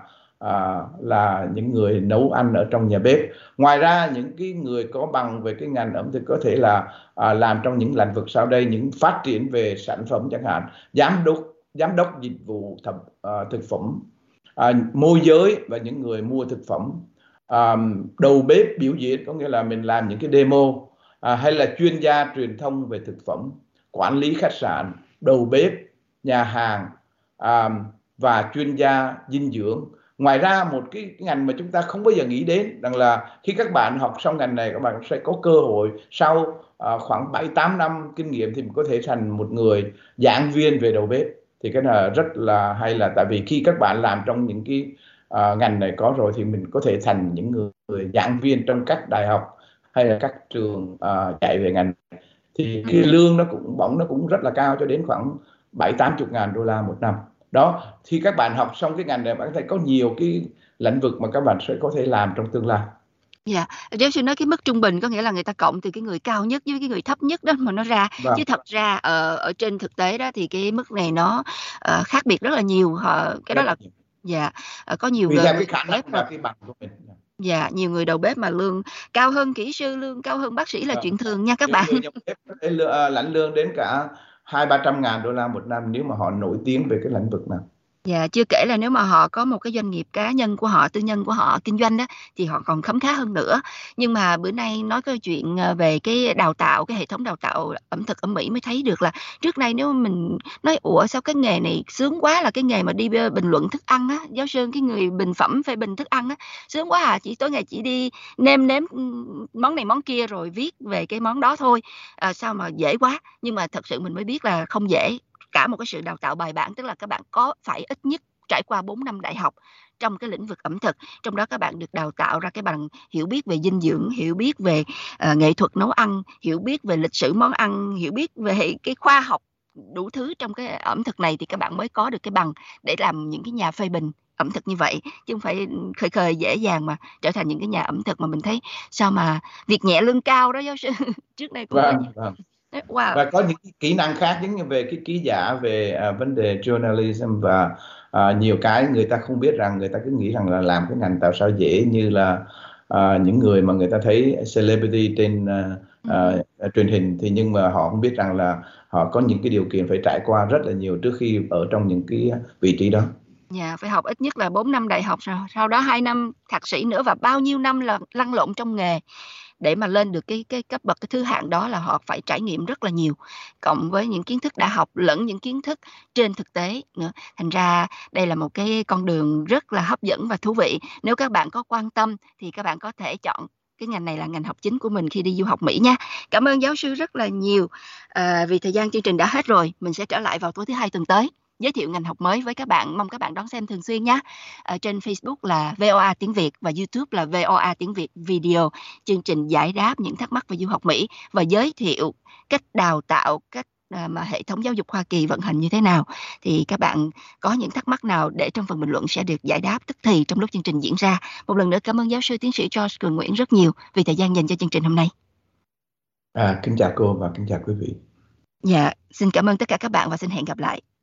à, là những người nấu ăn ở trong nhà bếp. Ngoài ra những cái người có bằng về cái ngành ẩm thực có thể là à, làm trong những lĩnh vực sau đây, những phát triển về sản phẩm chẳng hạn, giám đốc giám đốc dịch vụ thẩm, à, thực phẩm, à, môi giới và những người mua thực phẩm, à, đầu bếp biểu diễn, có nghĩa là mình làm những cái demo, à, hay là chuyên gia truyền thông về thực phẩm, quản lý khách sạn, đầu bếp, nhà hàng, à, và chuyên gia dinh dưỡng. Ngoài ra một cái, cái ngành mà chúng ta không bao giờ nghĩ đến rằng là khi các bạn học xong ngành này, các bạn sẽ có cơ hội sau à, khoảng bảy tám năm kinh nghiệm thì mình có thể thành một người giảng viên về đầu bếp. Thì cái này rất là hay, là tại vì khi các bạn làm trong những cái à, ngành này có rồi thì mình có thể thành những người, người giảng viên trong các đại học hay là các trường à, dạy về ngành này. Thì cái lương nó cũng bổng nó cũng rất là cao, cho đến khoảng bảy tám chục ngàn đô la một năm. Đó, khi các bạn học xong cái ngành này, bạn thấy có nhiều cái lĩnh vực mà các bạn sẽ có thể làm trong tương lai. Dạ, giáo sư nói cái mức trung bình có nghĩa là người ta cộng từ cái người cao nhất với cái người thấp nhất đó mà nó ra, Vâng. chứ thật ra ở ở trên thực tế đó thì cái mức này nó ờ, khác biệt rất là nhiều. Họ cái đó là dạ ờ, có nhiều Vì người theo người cái khả đầu bếp năng mà và cái bằng của mình. dạ nhiều người đầu bếp mà lương cao hơn kỹ sư, lương cao hơn bác sĩ là Vâng. chuyện thường nha các Những bạn. người đầu bếp có thể lương, à, lãnh lương đến cả hai ba trăm ngàn đô la một năm nếu mà họ nổi tiếng về cái lĩnh vực nào. Dạ, chưa kể là nếu mà họ có một cái doanh nghiệp cá nhân của họ, tư nhân của họ kinh doanh đó, thì họ còn khấm khá hơn nữa. Nhưng mà bữa nay nói cái chuyện ờ, về cái đào tạo, cái hệ thống đào tạo ẩm thực ở Mỹ mới thấy được là trước đây nếu mình nói ủa sao cái nghề này sướng quá, là cái nghề mà đi bình luận thức ăn á, giáo sư cái người bình phẩm phê bình thức ăn á, sướng quá à, chỉ tối ngày chỉ đi nêm nếm món này món kia rồi viết về cái món đó thôi. À, sao mà dễ quá. Nhưng mà thật sự mình mới biết là không dễ. Cả một cái sự đào tạo bài bản, tức là các bạn có phải ít nhất trải qua bốn năm đại học trong cái lĩnh vực ẩm thực, trong đó các bạn được đào tạo ra cái bằng hiểu biết về dinh dưỡng, hiểu biết về uh, nghệ thuật nấu ăn, hiểu biết về lịch sử món ăn, hiểu biết về cái khoa học đủ thứ trong cái ẩm thực này, thì các bạn mới có được cái bằng để làm những cái nhà phê bình ẩm thực như vậy, chứ không phải khơi khơi dễ dàng mà trở thành những cái nhà ẩm thực mà mình thấy sao mà việc nhẹ lương cao đó giáo sư. Trước đây cũng có Vâng, những vâng. wow. Và có những kỹ năng khác, giống như về cái ký giả, về à, vấn đề journalism, và à, nhiều cái người ta không biết, rằng người ta cứ nghĩ rằng là làm cái ngành tại sao dễ, như là à, những người mà người ta thấy celebrity trên à, à, truyền hình, thì nhưng mà họ không biết rằng là họ có những cái điều kiện phải trải qua rất là nhiều trước khi ở trong những cái vị trí đó. Dạ, phải học ít nhất là bốn năm đại học, rồi sau đó hai năm thạc sĩ nữa, và bao nhiêu năm là lăn lộn trong nghề để mà lên được cái cái cấp bậc cái thứ hạng đó, là họ phải trải nghiệm rất là nhiều, cộng với những kiến thức đã học lẫn những kiến thức trên thực tế nữa. Thành ra đây là một cái con đường rất là hấp dẫn và thú vị. Nếu các bạn có quan tâm thì các bạn có thể chọn cái ngành này là ngành học chính của mình khi đi du học Mỹ nha. Cảm ơn giáo sư rất là nhiều. À, vì thời gian chương trình đã hết rồi, mình sẽ trở lại vào tối thứ hai tuần tới giới thiệu ngành học mới với các bạn. Mong các bạn đón xem thường xuyên nhé. Ở trên Facebook là vê o a tiếng Việt và YouTube là vê o a tiếng Việt Video. Chương trình giải đáp những thắc mắc về du học Mỹ và giới thiệu cách đào tạo, cách mà hệ thống giáo dục Hoa Kỳ vận hành như thế nào. Thì các bạn có những thắc mắc nào để trong phần bình luận sẽ được giải đáp tức thì trong lúc chương trình diễn ra. Một lần nữa cảm ơn giáo sư tiến sĩ George Cường Nguyễn rất nhiều vì thời gian dành cho chương trình hôm nay. À, kính chào cô và kính chào quý vị. Dạ, xin cảm ơn tất cả các bạn và xin hẹn gặp lại.